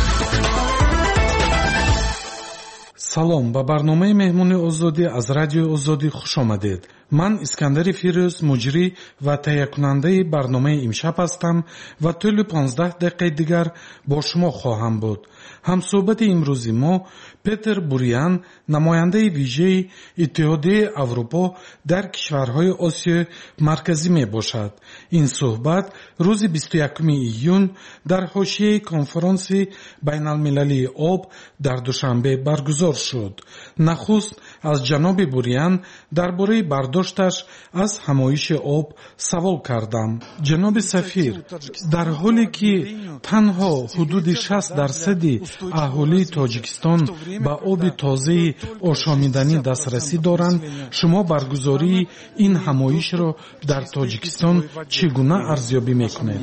салом ба барномаи меҳмони озодӣ аз радиои озодӣ хуш омадед. ман искандари фирӯз муҷрӣ ва таҳиякунандаи барномаи имшаб ҳастам ва тӯли 15 дақиқаи дигар бо шумо хоҳам буд. ҳамсӯҳбати имрӯзи мо петер бурян, намояндаи вижаи иттиҳодияи аврупо дар кишварҳои осиёи марказӣ мебошад. ин суҳбат рӯзи 21 июн дар ҳошияи конференсияи байналмилалии об дар душанбе баргузор шуд. нахуст аз ҷаноби бурян дар бораи бардошташ аз ҳамоиши об савол кардам. ҷаноби сафир, дар ҳоле ки танҳо ҳудуди 60% аҳолии тоҷикистон ба оби тозаи ошомиданӣ дастрасӣ доранд, шумо баргузории ин ҳамоишро дар тоҷикистон чӣ гуна арзёбӣ мекунед?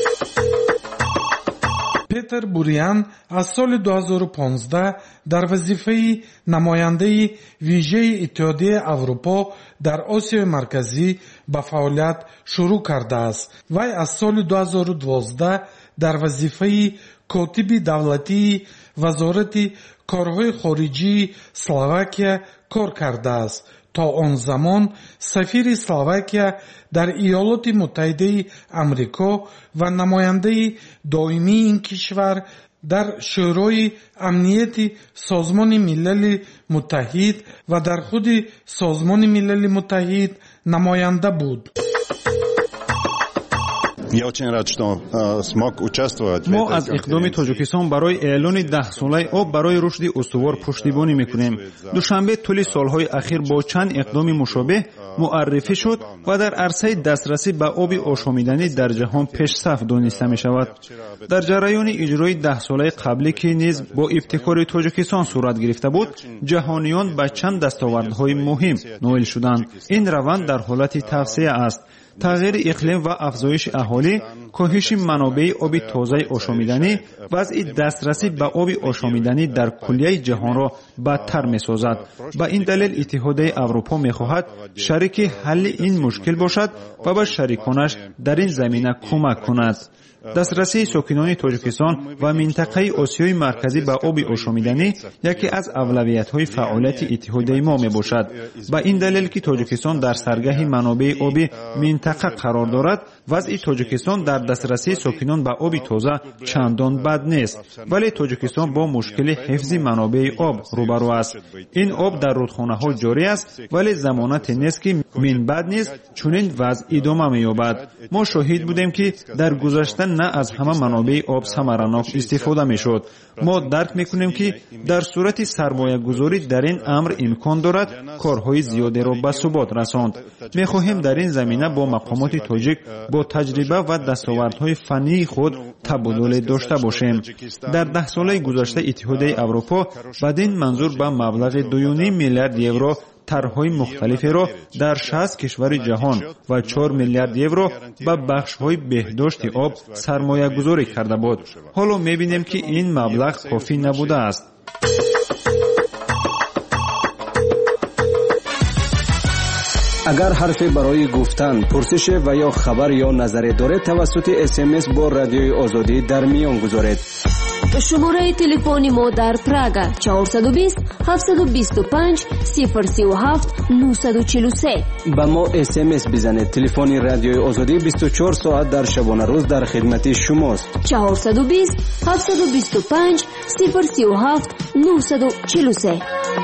петер бурян аз соли 2015 дар вазифаи намояндаи вижаи иттиҳодияи аврупо дар осиёи марказӣ ба фаъолият шурӯъ кардааст. вай аз соли 2012 дар вазифаи котиби давлатии вазорати корҳои хориҷии Словакия кор кардааст. то он замон сафири Словакия дар Иёлоти Муттаҳидаи Амрико ва намояндаи доимии ин кишвар дар шӯрои амнияти Созмони Милали Муттаҳид ва дар худи Созмони Милали Муттаҳид намоянда буд. мо аз иқдоми тоҷикистон барои эълони 10-солаи об барои рушди устувор пуштибонӣ мекунем. душанбе тӯли солҳои ахир бо чанд иқдоми мушобеҳ муаррифӣ шуд ва дар арсаи дастрасӣ ба оби ошомиданӣ дар ҷаҳон пешсаф дониста мешавад. дар ҷараёни иҷрои 10-солаи қаблӣ ки низ бо ибтикори тоҷикистон сурат гирифта буд, ҷаҳониён ба чанд дастовардҳои муҳим ноил шуданд. ин раванд дар ҳолати тавсея аст. тағйири иқлим ва афзоиши аҳолӣ, коҳиши манобеи оби тозаи ошомиданӣ, вазъи дастрасӣ ба оби ошомиданӣ дар куллияи ҷаҳонро бадтар месозад. ба ин далел иттиҳодияи аврупо мехоҳад шарики ҳалли ин мушкил бошад ва ба шариконаш дар ин замина кӯмак кунад. дастрасии сокинони тоҷикистон ва минтақаи осиёи марказӣ ба оби ошомиданӣ яке аз авлавиятҳои фаъолияти иттиҳодияи мо мебошад. ба ин далел ки тоҷикистон дар саргаҳи манобеи оби минтақа қарор дорад, вазъи тоҷикистон дар дастрасии сокинон ба оби тоза чандон бад нест, вале тоҷикистон бо мушкили ҳифзи манобеи об рӯбарӯ аст. ин об дар рудхонаҳо ҷорӣ аст, вале замонате нест ки минбаъд низ чунин вазъ идома меёбад. мо шоҳид будем ки дар гузашта на аз ҳама манобеи об самаранок истифода мешуд. мо дарк мекунем ки дар сурати сармоягузорӣ дар ин амр имкон дорад корҳои зиёдеро ба субот расонд. мехоҳем дар ин замина бо мақомоти тоҷик бо таҷриба ва дастовардҳои фаннии худ табодуле дошта бошем. дар 10 солаи гузашта иттиҳодияи аврупо бадин манзур ба маблағи 2.5 миллиард евро тарҳҳои мухталиферо дар 60 кишвари ҷаҳон ва 4 миллиард евро ба бахшҳои беҳдошти об сармоягузорӣ карда буд. ҳоло мебинем ки ин маблағ кофӣ набудааст. اگر حرفی برای گفتن، پرسش و یا خبر یا نظری دارید توسط SMS با رادیوی آزادی در میان گذارید. شماره تلفنی ما در پراگ 420 725 037 943. با ما SMS بزنید. تلفن رادیوی آزادی 24 ساعت در شبانه روز در خدمت شماست. 420 725 037 943.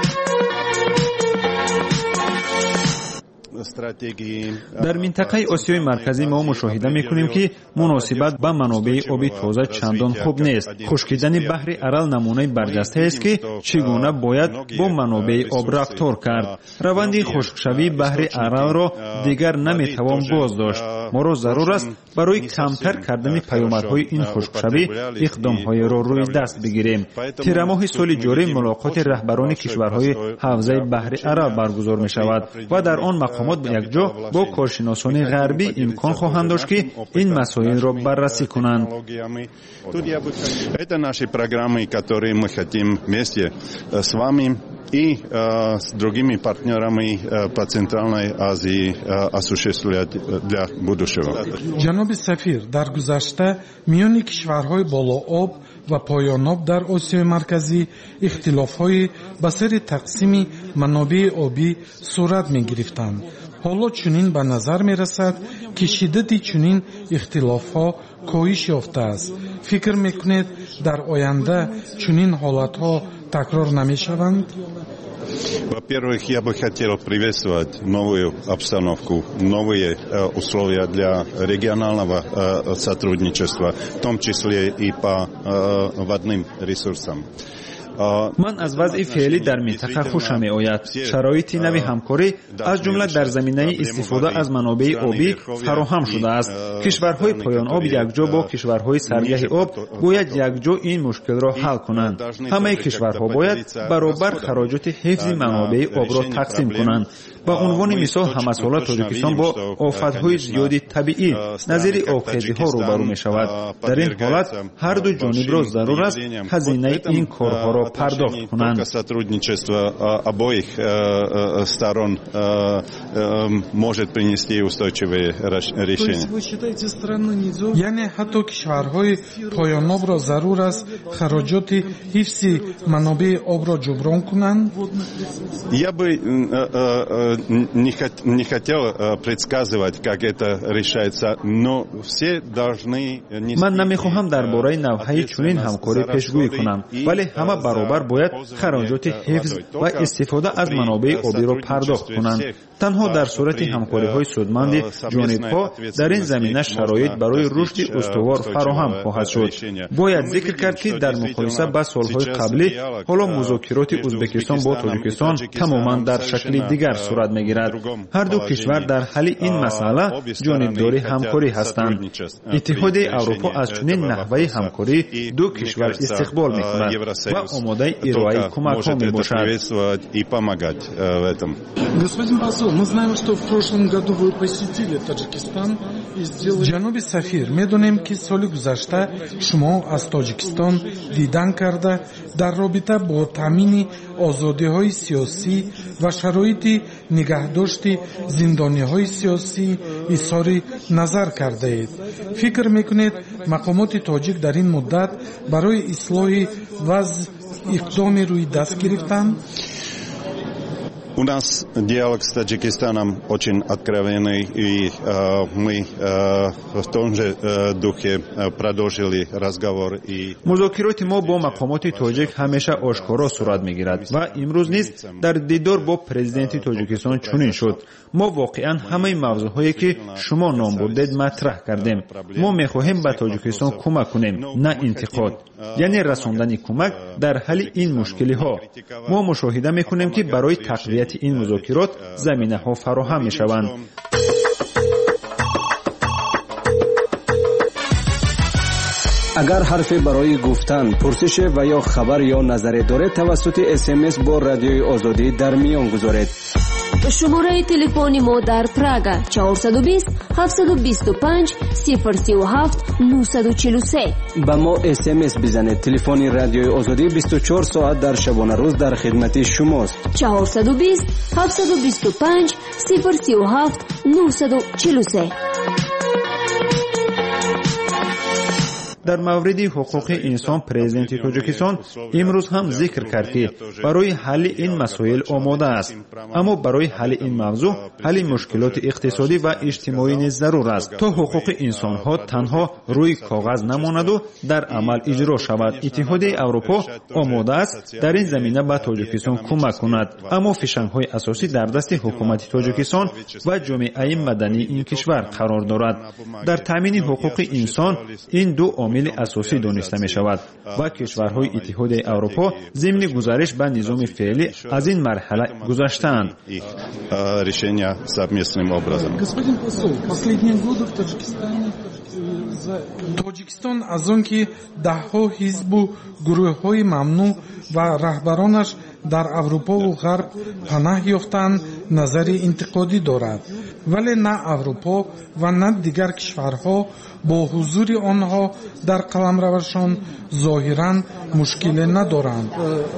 در منطقه آسیای مرکزی ما مشاهده می‌کنیم که مناسبت با منابع آبی تازه چندان خوب نیست. خشکیدن بحر ارال نمونه برجسته است که چگونه باید با منابع آب رفتار کرد. روند خشکشوی بحر ارال را دیگر نمی‌توان بازداشت. ما را ضرور است برای کمتر کردن پیامدهای این خشکشوی اقدام‌های را روی دست بگیریم. تیر ماه سال جاری ملاقات رهبران کشورهای حوزه بحر ارال برگزار می‌شود و در آن مقامات یک جا با کارشناسان غربی امکان خواهند داشت که این مسائل را بررسی کنند. Это наши программы, которые мы хотим вместе с вами и с другими партнерами по Центральной Азии осуществлять для будущего. جناب سفیر، در گذشته میان کشورهای بالائاب و پایاناب در آسیای مرکزی اختلاف‌های به سر تقسیم منابع آبی صورت می‌گرفتند. حالا چنین به نظر می‌رسد که شدت چنین اختلاف‌ها کاهش یافته است. فکر می‌کنید در آینده چنین حالت‌ها تکرار نمی‌شوند؟ Во-первых, я бы хотел приветствовать новую обстановку, новые условия для регионального сотрудничества, в том числе и по водным ресурсам. من از وضع فعلی در منطقه خوشم می‌آید. شرایط نوی همکاری از جمله در زمینه استفاده از منابع آبی فراهم شده است. کشورهای پایان آب یکجا با کشورهای سرگه آب باید یکجا این مشکل را حل کنند. همه کشورها باید برابر خراجات حفظ منابع آب را تقسیم کنند. به عنوان مثال همساله تاجیکستان با آفت‌های زیادی طبیعی نظیر آبخیزی‌ها روبرو می‌شود. در این حالت هر دو جانب را ضرور است هزینه این کارها را پرداخت کنند. Сотрудничество обоих сторон может принести устойчивые решения. یعنی حتی کشورهای پایاناب را ضرور است خراجات حفظ منابع آب را جبران کنند. Я бы не хотел предсказывать, как это решается, но все должны. من نمیخواهم درباره نوع‌های چنین همکاری پیشگویی کنم، ولی همه برابر باید خراجات حفظ و استفاده از منابع آبی را پرداخت کنند. تنها در صورت همکاری‌های سودمند جانب‌ها در این زمینه شرایط برای رشد استوار فراهم خواهد شد. باید ذکر کرد که در مقایسه با سال‌های قبلی حالا مذاکرات ازبکستان با تاجیکستان تماماً در شکل دیگر صورت می‌گیرد. هر دو کشور در حل این مسئله جانبدار همکاری هستند. اتحاد اروپا از چنین نحوه همکاری دو کشور استقبال می‌کند و آماده ارائه کمک‌ها میباشد. Господин посол, мы знаем, что в прошлом году вы посетили Таджикистан и сделали... جناب سفیر، می‌دانیم که سال گذشته شما از تاجیکستان دیدن کرده در رابطه با تامین آزادی‌های سیاسی و شرایط نگهداشت زندانی‌های سیاسی اظهار نظر کرده اید. فکر می‌کنید مقامات تاجیک در این مدت برای اصلاح وضع اقدامی روی دست گرفتند؟ У нас диалог с Таджикистаном очень откровенный, и мы в том же духе продолжили разговор. مذاکرات ما با مقامات تاجیک همیشه آشکارا صورت میگیرد و امروز نیز در دیدار با پرزیدنت تاجیکستان چنین شد. ما واقعا همه موضوعهایی که شما نام بردید مطرح کردیم. ما میخواهیم به تاجیکستان کمک کنیم، نه انتقاد. یعنی رساندن کمک در حل این مشکلی ها. ما مشاهده میکنیم که برای تقویت این مذاکرات زمینه ها فراهم می شوند. اگر حرفی برای گفتن، پرسش و یا خبر یا نظری دارید توسط SMS با رادیوی آزادی در میان گذارید. شماره تلفنی ما در پراگ 420 725 037 943. ба мо SMS бизанед. телефони радиои озодӣ 24 соат дар шабона рӯз дар хидмати шумост. 420 725 037 943. در مورد حقوق انسان پرزیدنت تاجیکستان امروز هم ذکر کرد که برای حل این مسائل آماده است، اما برای حل این موضوع حل مشکلات اقتصادی و اجتماعی نیز ضرور است تا حقوق انسان ها تنها روی کاغذ نماند و در عمل اجرا شود. اتحادیه اروپا آماده است در این زمینه به تاجیکستان کمک کند، اما فشنگ های اساسی در دست حکومت تاجیکستان و جامعه مدنی این کشور قرار دارد. در تامین حقوق انسان این دو عامل اساسی دانسته می شود و کشورهای اتحادیه اروپا ضمن گزارش به نظام فعلی از این مرحله گذشتند. тоҷикистон аз он ки даҳҳо ҳизбу гурӯҳҳои мамнӯъ ва раҳбаронаш дар аврупову ғарб панаҳ ёфтаанд назари интиқодӣ дорад, вале на аврупо ва на дигар кишварҳо бо ҳузури онҳо дар қаламравашон зоҳиран мушкиле надоранд.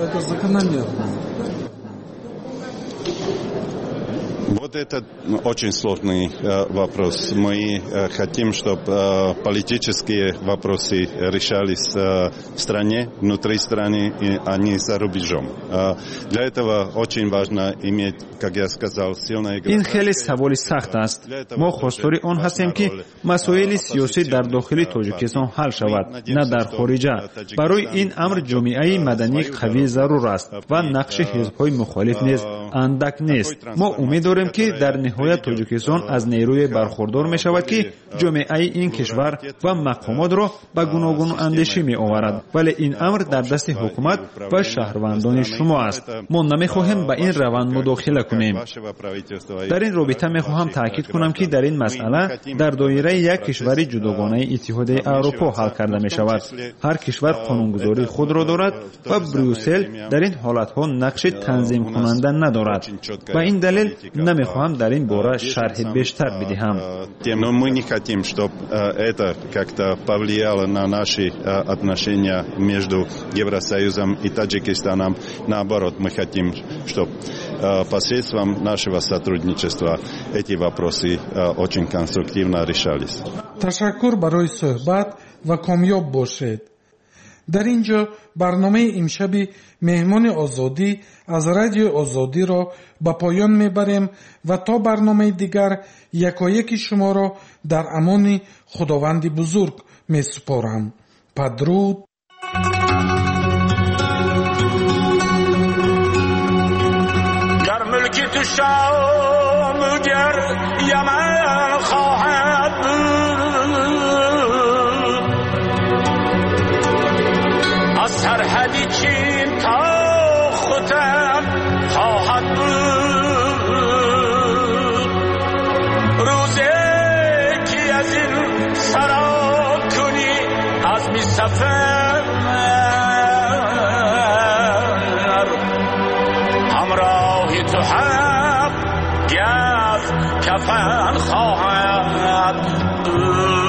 Вот это очень сложный вопрос. Мы хотим, чтобы политические вопросы решались в стране, внутри страны, а не за рубежом. Для этого очень важно иметь, как я сказал, сильное государство. این خیلی سوالی سخت است. ما خواستار آن هستیم که مسائل سیاسی در داخل تاجیکستان حل شود، نه در خارج. برای این امر جامعه مدنی قوی ضرور است و نقش حزب‌های مخالف نیز اندک نیست. ما امید داریم که در نهایت تاجیکستان از نیروی برخوردار می شود که جامعه این کشور و مقامات را به گوناگون اندیشه می آورد، ولی این امر در دست حکومت و شهروندان شما است. ما نمی خواهیم به این روند مداخله کنیم. در این رابطه می خواهم تاکید کنم که در این مسئله در دایره یک کشور جداگانه اتحادیه اروپا حل کرده می شود. هر کشور قانونگذاری خود را دارد و بروسل در این حالت ها نقش تنظیم کننده ندارد. و این دلیل نمیخواهم در این باره شرح بیشتر بدهم. Но мы не хотим, чтобы это как-то повлияло на наши отношения между Евросоюзом и Таджикистаном. Наоборот, мы хотим, чтобы посредством нашего сотрудничества эти вопросы очень конструктивно решались. Ташаккур барои суҳбат ва комёб бошед. дар ин ҷо барномаи имшаби меҳмони озодӣ аз радиои озодиро ба поён мебарем ва то барномаи дигар якояки шуморо дар амони худованди бузург месупорам. падруд. گر ملکی تو شام گر یمن خواهد از سرحدی چین تا ختم خواهد بود روزی که از این سرا کنی از می سفر همراهی تو حق گز کفن خواهد بود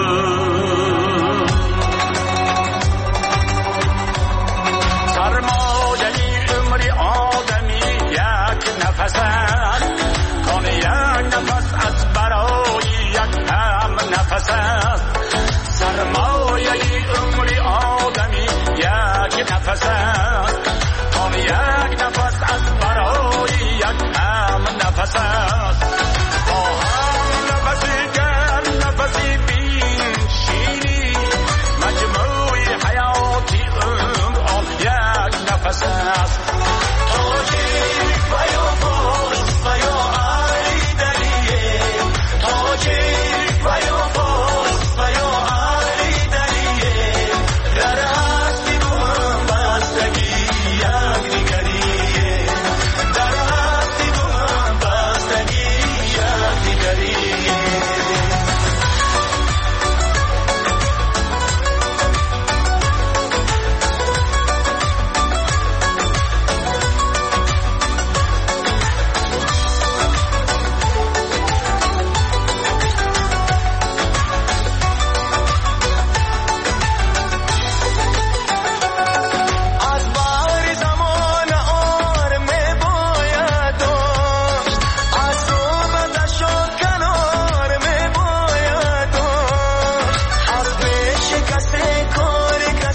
کن یک نفس از برای یک هم نفس است سرمایه عمری آدمی یک نفس است کن یک نفس از برای یک هم نفس است با هم نفسی گرم نفسی بین شیری مجموعی حیاتی عمر آن یک نفس است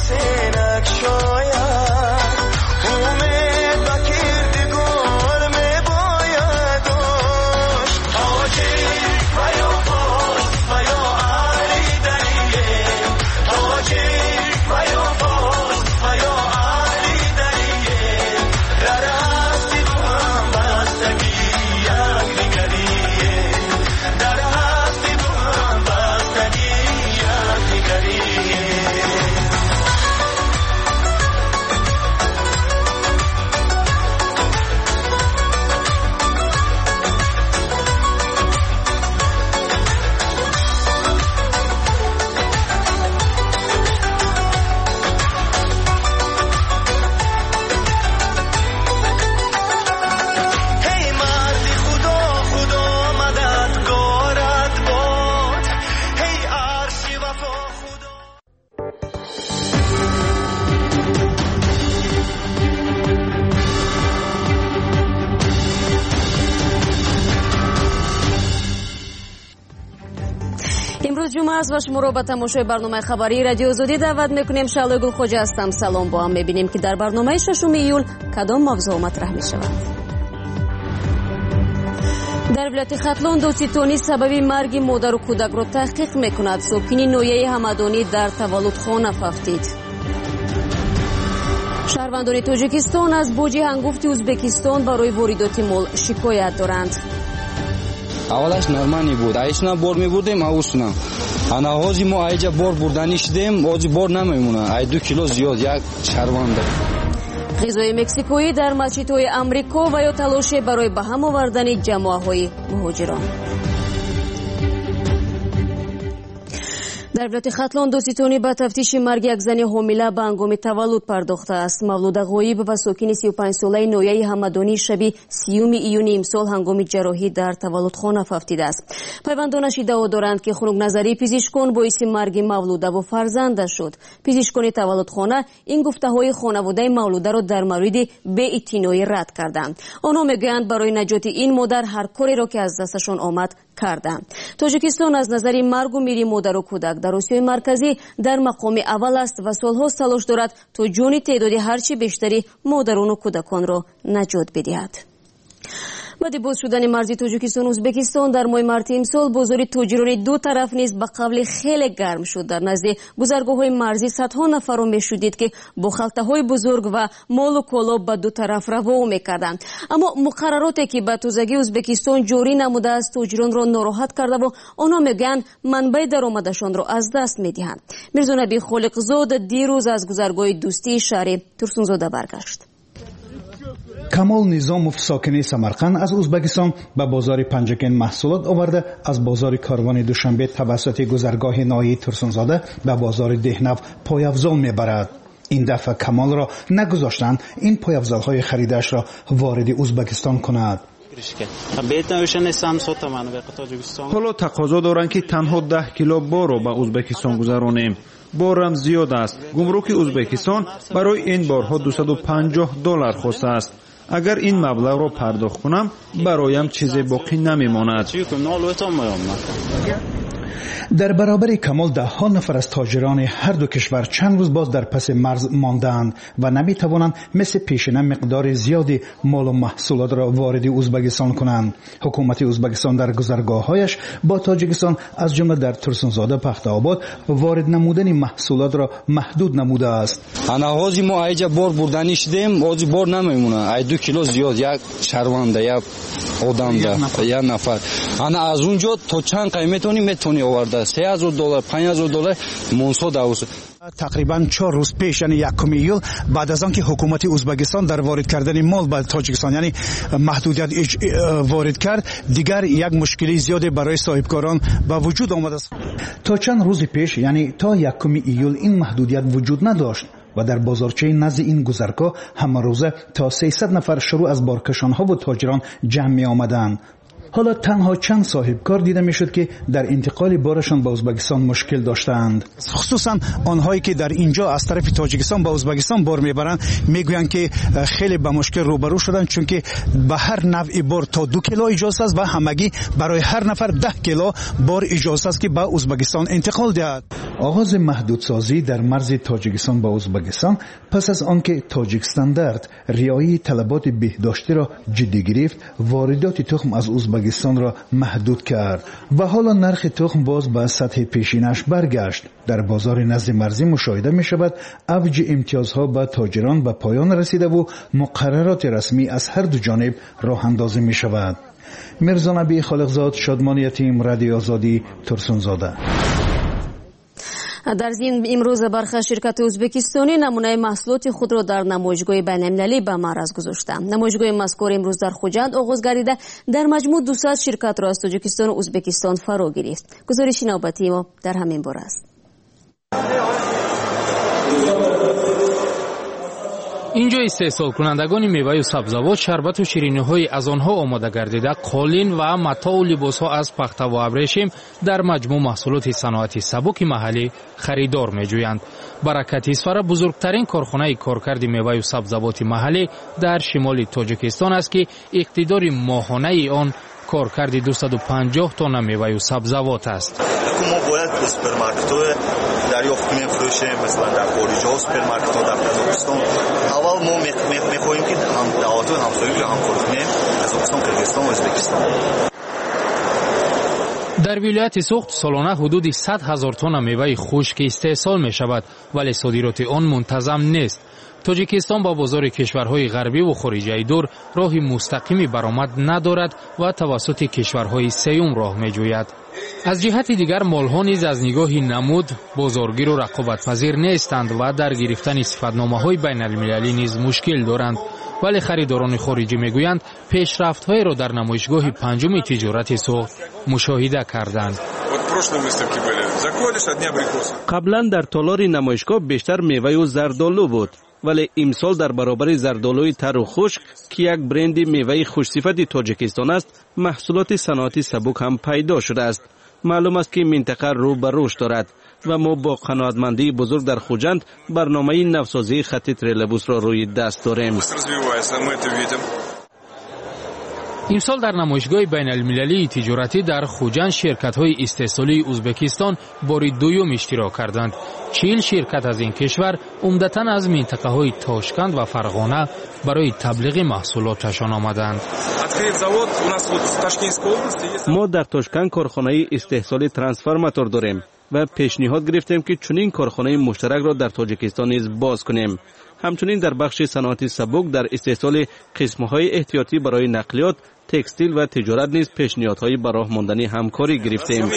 امروز جمعه است و شما را به تماشای برنامه خبری رادیو آزادی دعوت میکنیم. شعله گل خوجا هستم. سلام. با هم میبینیم که در برنامه 6 ایول کدام موضوع مطرح میشود. در ولایت ختلان دادستانی سبب مرگ مادر و کودک را تحقیق میکند. ساکن نویه حمدانی در تولدخانه ففتید. شهروندان تاجیکستان از بوجی هنگفت ازبکستان برای واردات مال شکایت دارند. اولش نرمانی بود. ایشنا بار میبردیم اوسنا. انا هازی ما ایجا بار بردنی شدیم. آجی بار نمیمونه. ای 2 کیلو زیاد یک شهرونده. غذای مکزیکویی در مسجدهای امریکا و یا تلاش برای به هم آوردن جماعت‌های مهاجران. در ولایت ختلان دادستانی به تفتیش مرگ یک زن حامله به هنگام تولد پرداخته است. مولود غایب و ساکن 35 ساله نویه حمدانی شب 30 ایون امسال هنگام جراحی در تولدخانه ففتیده است. پیوندانش ادعا دارند که خنک نظری پزشکان باعث مرگ مولوده و فرزندش شد. پزشکان تولدخانه این گفته‌های خانواده مولوده را در مورد بی‌اعتنایی رد کردند. آنها میگویند برای نجات این مادر هر کاری را که از دستشان آمد کردند. تاجیکستان از نظر مرگ و میر مادر و کودک در آسیای مرکزی در مقام اول است و سالها تلاش دارد تا جان تعداد هرچی بیشتری مادران و کودکان را نجات بدهد. بعد باز شدن مرزی تاجیکستان و ازبکستان در ماه مارس امسال بازار تاجران دو طرف نیز به قبل خیلی گرم شد. در نزد گذرگاه‌های مرزی صدها نفر را می‌شدید که با خلطه‌های بزرگ و مال و کالا به دو طرف روا می‌کردند. اما مقرراتی که به تازگی ازبکستان جاری نموده است تاجران را ناراحت کرده و آنها میگن منبع درآمدشان را از دست می‌دهند. میرزا نبی خالقزاد دیروز از گذرگاه دوستی شهر ترسونزاده برگشت. کمال نظامов ساکن سمرقند از ازبکستان به بازار پنجگین محصولات آورده از بازار کاروان دوشنبه توسط گذرگاه ناحیه ترسونزاده به بازار دهنو پایافزال میبرد. این دفعه کمال را نگذاشتند این پایافزال‌های خریدش را وارد ازبکستان کند. حالا تقاضا دارند که تنها 10 کیلو بار را به ازبکستان گذرانیم. بارم زیاد است. گمرک ازبکستان برای این بارها $250 خواسته است. اگر این مبلغ را پرداخت کنم برایم چیزی باقی نمیماند. در برابر کمال ده ها نفر از تاجران هر دو کشور چند روز باز در پس مرز ماندند و نمیتوانند مثل پیشینه مقدار زیادی مال و محصولات را وارد ازبکستان کنند. حکومت ازبکستان در گذرگاه‌هایش با تاجیکستان از جمله در ترسونزاده پخت‌آباد وارد نمودن محصولات را محدود نموده است. انا هازی ما ایجا بار بردنی شدیم. آجی بار نمیمونه. ای 2 کیلو زیاد یک شهرونده یک آدم ده یک نفر. انا از اونجا تا چند قیمتونی میتونی آورد $3,000 $5,000 منصود دوست. تقریبا 4 روز پیش یعنی 1 ایول بعد از آنکه حکومت ازبکستان در وارد کردن مال به تاجیکستان یعنی محدودیت وارد کرد دیگر یک مشکلی زیاده برای صاحبکاران به وجود آمده است. تا چند روز پیش یعنی تا 1 ایول این محدودیت وجود نداشت و در بازارچه نزد این گذرگاه همه روزه تا 300 نفر شروع از بارکشانها و تاجران جمع می آمدند. حالا تنها چند صاحبکار دیده میشد که در انتقال بارشان به ازبکستان مشکل داشتند. خصوصا آنهایی که در اینجا از طرف تاجیکستان به ازبکستان بار میبرند میگویند که خیلی به مشکل روبرو شدند چون که به هر نوع بار تا 2 کیلو اجازه است و همگی برای هر نفر 10 کیلو بار اجازه است که به ازبکستان انتقال دهد. آغاز محدودسازی در مرز تاجیکستان با ازبکستان پس از آنکه تاجیک استاندارد رعایت طلبات بهداشتی را جدی گرفت، واردات تخم از ازبکستان را محدود کرد و حالا نرخ تخم باز به سطح پیشینش برگشت. در بازار نزد مرزی مشاهده می شود اوج امتیازها به تاجران به پایان رسیده و مقررات رسمی از هر دو جانب راه اندازی می شود. مرزا نبی خالقزاد، شادمان یتیم، رادیو آزادی، ترسونزاده. در ضمن امروز برخی شرکت ازبکستانی نمونه محصولات خود را در نمایشگاه بین‌المللی به معرض گذاشتند. نمایشگاه مذکور امروز در خوجند آغاز گردیده در مجموع 200 شرکت را از تاجیکستان و ازبکستان فرا گرفت. گزارش نوبتی ما در همین باره است. اینجا استحصال کنندگان میوه و سبزوات، شربت و شیرینی‌های از آنها آماده گردیده، قالین و متاع و لباس‌ها از پخته و ابریشم در مجموع محصولات صنعتی سبک محلی خریدار می‌جویند. برکت اسفر بزرگترین کارخانه کارکرد میوه و سبزوات محلی در شمال تاجیکستان است که اقتدار ماهانه آن کارکرد 250 تن میوه و سبزوات است. ما باید سوپرمارکت‌ها دریافت کنیم فروشیم، مثلا در خارج ها سوپرمارکت‌ها در قزاقستان. اول ما می‌خواهیم که هم دعوت و همسایگی رو همکاری کنیم، قزاقستان، قرقیزستان و ازبکستان. در ولایت سوخت سالانه حدود 100,000 تن میوه خشک استحصال می شود، ولی صادرات آن منتظم نیست. تاجیکستان با بازار کشورهای غربی و خارجی دور راه مستقیمی برآمد ندارد و توسط کشورهای سوم راه می جوید. از جهت دیگر مالها نیز از نگاه نمود بازارگیر و رقابت پذیر نیستند و در گرفتن صفت‌نامه‌های بین‌المللی نیز مشکل دارند، ولی خریداران خارجی میگویند پیشرفت‌های را در نمایشگاه پنجم تجارت سوخت مشاهده کردند. قبلا در تالار نمایشگاه بیشتر میوه و زردالو بود، ولی امسال در برابر زردالوی تر و خشک که یک برند میوه خوش‌صفت تاجیکستان است، محصولات صنعتی سبک هم پیدا شده است. معلوم است که منطقه رو به رشد دارد و ما با قناعتمندی بزرگ در خوجند برنامه نوسازی خط تریلبوس را روی دست داریم. امسال در نمایشگاه بین‌المللی تجارتی در خوجند شرکت‌های استحصالی ازبکستان بار دوم اشتراک کردند. 40 شرکت از این کشور عمدتاً از منطقه‌های تاشکند و فرغانه برای تبلیغ محصولاتشان آمدند. ما در تاشکند کارخانه استحصالی ترانسفورماتور داریم و پیشنهاد گرفتیم که چنین کارخانه مشترک را در تاجیکستان نیز باز کنیم. همچنین در بخش صنعتی سبک در استحصال قسم‌های احتیاطی برای نقلیات، تکستیل و تجارت نیز پیشنهادهای به راه ماندنی همکاری گرفتیم.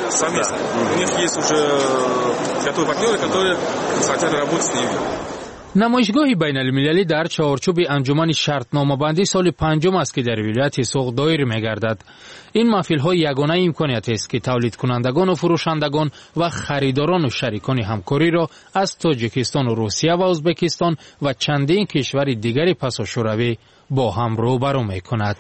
نمایشگاه بین‌المللی در چهارچوب انجمن شرطنامه‌بندی سال پنجم است که در ولایت سوخت دایر می‌گردد. این محفل‌ها یگانه امکانیت است که تولید کنندگان و فروشندگان و خریداران و شریکان همکاری را از تاجیکستان و روسیه و ازبکستان و چندین کشور دیگری پسا شوروی با هم روبرو می‌کند.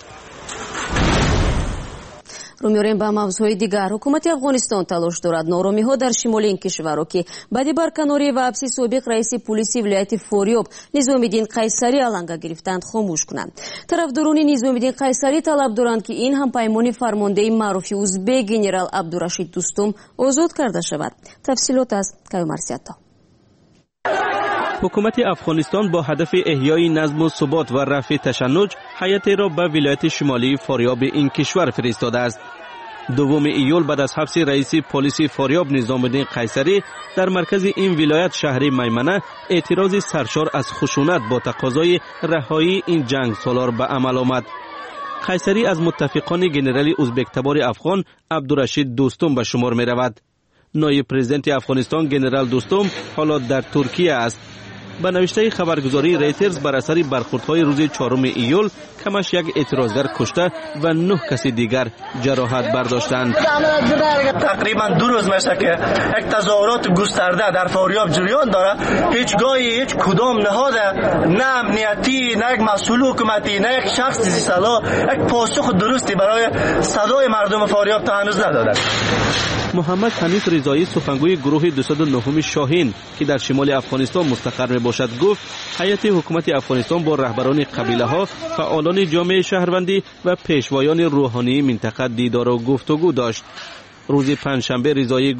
رو می‌آوریم به موضوع دیگر. حکومت افغانستان تلاش دارد نارامی‌ها در شمال این کشور که بعد برکناری و حبس سابق رئیس پلیس ولایت فاریاب نظام‌الدین قیصری علنگه گرفتند خاموش کنند. طرفداران نظام‌الدین قیصری طلب دارند که این همپیمانی فرمانده معروف ازبک گنرال عبدالرشید دوستم آزاد کرده شود. تفصیلات از کیومرث سیاتا. حکومت افغانستان با هدف احیای نظم و ثبات و رفع تشنج هیئتی را به ولایت شمالی فاریاب این کشور فرستاده است. 2 ایول بعد از حبس رئیس پلیس فاریاب نظام‌الدین قیصری در مرکز این ولایت شهر میمنه، اعتراض سرشار از خشونت با تقاضای رهایی این جنگ سالار به عمل آمد. قیصری از متفقان گنرال ازبک تبار افغان عبدالرشید دوستم به شمار می رود. نایب پرزیدنت افغانستان گنرال دوستم حالا در ترکیه است. به نوشته خبرگزاری ریترز بر اثر برخوردهای روز 4 ایول کمش یک اعتراضگر کشته و 9 کسی دیگر جراحت برداشتند. تقریبا 2 روز میشه که یک تظاهرات گسترده در فاریاب جریان داره. هیچ کدام نهاد نه امنیتی، نه یک مسئول حکومتی، نه یک شخص ذی صلاح یک پاسخ درستی برای صدای مردم فاریاب تا هنوز نداده. محمد حنیف رضایی سخنگوی گروه 209 شاهین که در شمال افغانستان مستقر می باشد گفت هیئت حکومت افغانستان با رهبران قبیله ها، فعالان جامعه شهروندی و پیشوایان روحانی منطقه دیدار و گفتگو داشت. روز پنجشنبه رضایی گفت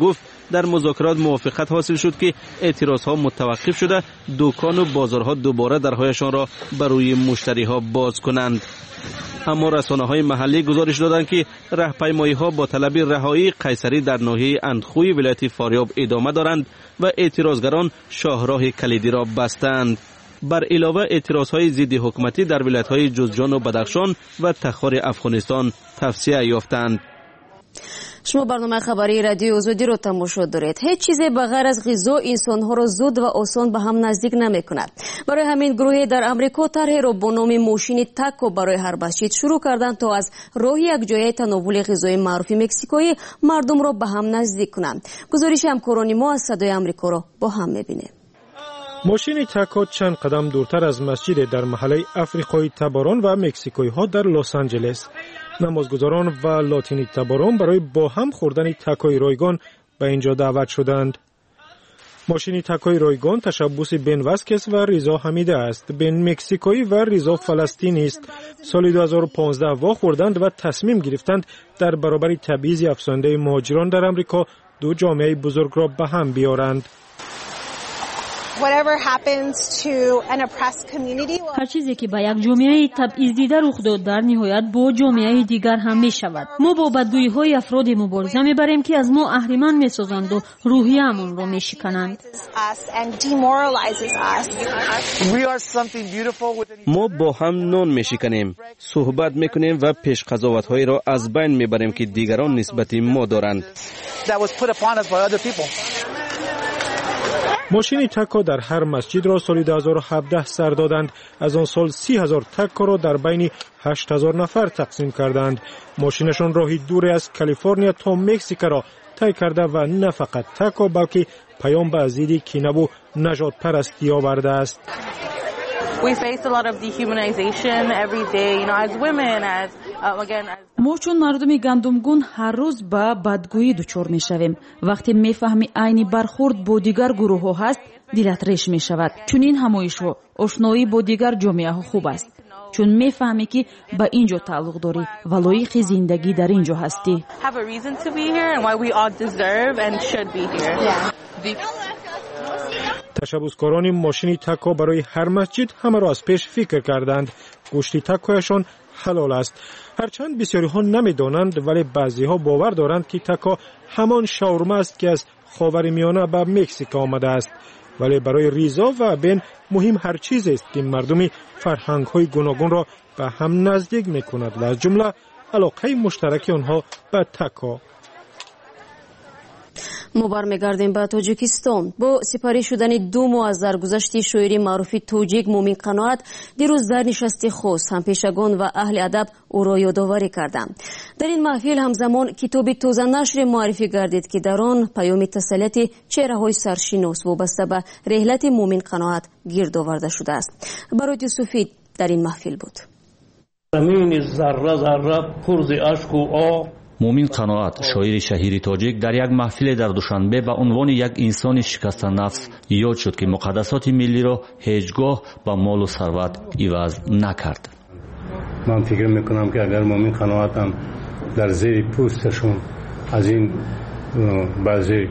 در مذاکرات موافقت حاصل شد که اعتراضها متوقف شده دکان و بازارها دوباره درهایشان را برای مشتریها باز کنند. اما رسانه‌های محلی گزارش دادند که راهپیمایی‌ها با طلب رهایی قیصری در ناحیه اندخوی ولایت فاریاب ادامه دارند و اعتراضگران شاهراه کلیدی را بستند. بر علاوه اعتراضهای ضد حکومتی در ولایت‌های جوزجان و بدخشان و تخار افغانستان تفسیه یافتند. شما برنامه خبری رادیو آزادی رو تماشا دارید. هیچ چیزی بغیر از غذا انسان‌ها را زود و آسان به هم نزدیک نمی‌کند. برای همین گروهی در امریکا طرحی را با نام ماشین تاکو برای هر مسجد شروع کردند تا از راه یکجایی تناول غذای معروف مکزیکویی مردم را به هم نزدیک کنند. گزارش همکاران ما از صدای آمریکا را با هم می‌بینیم. ماشین تاکو چند قدم دورتر از مسجد در محله افریقایی تباران و مکزیکویی ها در لس آنجلس. نمازگزاران و لاتینی تباران برای با هم خوردن تاکوی رایگان به اینجا دعوت شدند. ماشین تاکوی رایگان تشبوس بن واسکس و ریزا حمیده است. بن مکزیکویی و ریزا فلسطینی است. سال 2015 وا خوردند و تصمیم گرفتند در برابر تبعیض افزاینده مهاجران در امریکا دو جامعه بزرگ را به هم بیارند. هر چیزی که به یک جامعه تبعیض دیده رخ داد در نهایت با جامعه دیگر هم می شود. ما با بدگویی های افراد مبارزه می بریم که از ما اهریمن می سازند و روحیه‌مون را می شکنند. ما با هم نان می شکنیم، صحبت می کنیم و پیش قضاوت های را از بین می بریم که دیگران نسبت ما دارند. ماشین تاکو در هر مسجد را سال 2017 سر دادند. از آن سال 30,000 تاکو را در بین 8,000 نفر تقسیم کردند. ماشینشان راهی دور از کالیفرنیا تا مکزیک را طی کرده و نه فقط تاکو بلکه پیام به ضد کینه و نژاد پرستی آورده است. ما چون مردم گندمگون هر روز به بدگویی دچار می شویم. وقتی می فهمی عین برخورد با دیگر گروه ها هست دلت ریش می شود. چون این همایش و آشنایی با دیگر جامعه ها خوب است. چون می فهمی که به اینجا تعلق داری و لایق زندگی در اینجا هستی. تشبوسکاران ماشین تاکو برای هر مسجد همه را از پیش فکر کردند. گوشت تاکویشان حلال است. هرچند بسیاری ها نمی دانند ولی بعضی ها باور دارند که تاکو همان شاورما است که از خاورمیانه به مکزیک آمده است. ولی برای ریزا و بن مهم هر چیز است که مردم فرهنگ های گوناگون را به هم نزدیک می کند و از جمله علاقه مشترک آنها به تاکو. ما برمیگردیم به تاجیکستان. با سپری شدن 2 ماه از درگذشت شاعر معروف تاجیک مومن قناعت دیروز در نشست خاص همپیشگان و اهل ادب او را یادآوری کردند. در این محفل همزمان کتاب تازه نشر معرفی گردید که در آن پیام تسلیت چهره‌های سرشناس وابسته به رحلت مومن قناعت گرد آورده شده است. برات سفید در این محفل بود. زمین ذره ذره پر ز اشک و آب. مومن قناعت شاعر شهیر تاجیک در یک محفل در دوشنبه به عنوان یک انسان شکسته نفس یاد شد که مقدسات ملی را هیچگاه با مال و ثروت عوض نکرد. من فکر میکنم که اگر مومن قناعت هم در زیر پوستشون از این بعضی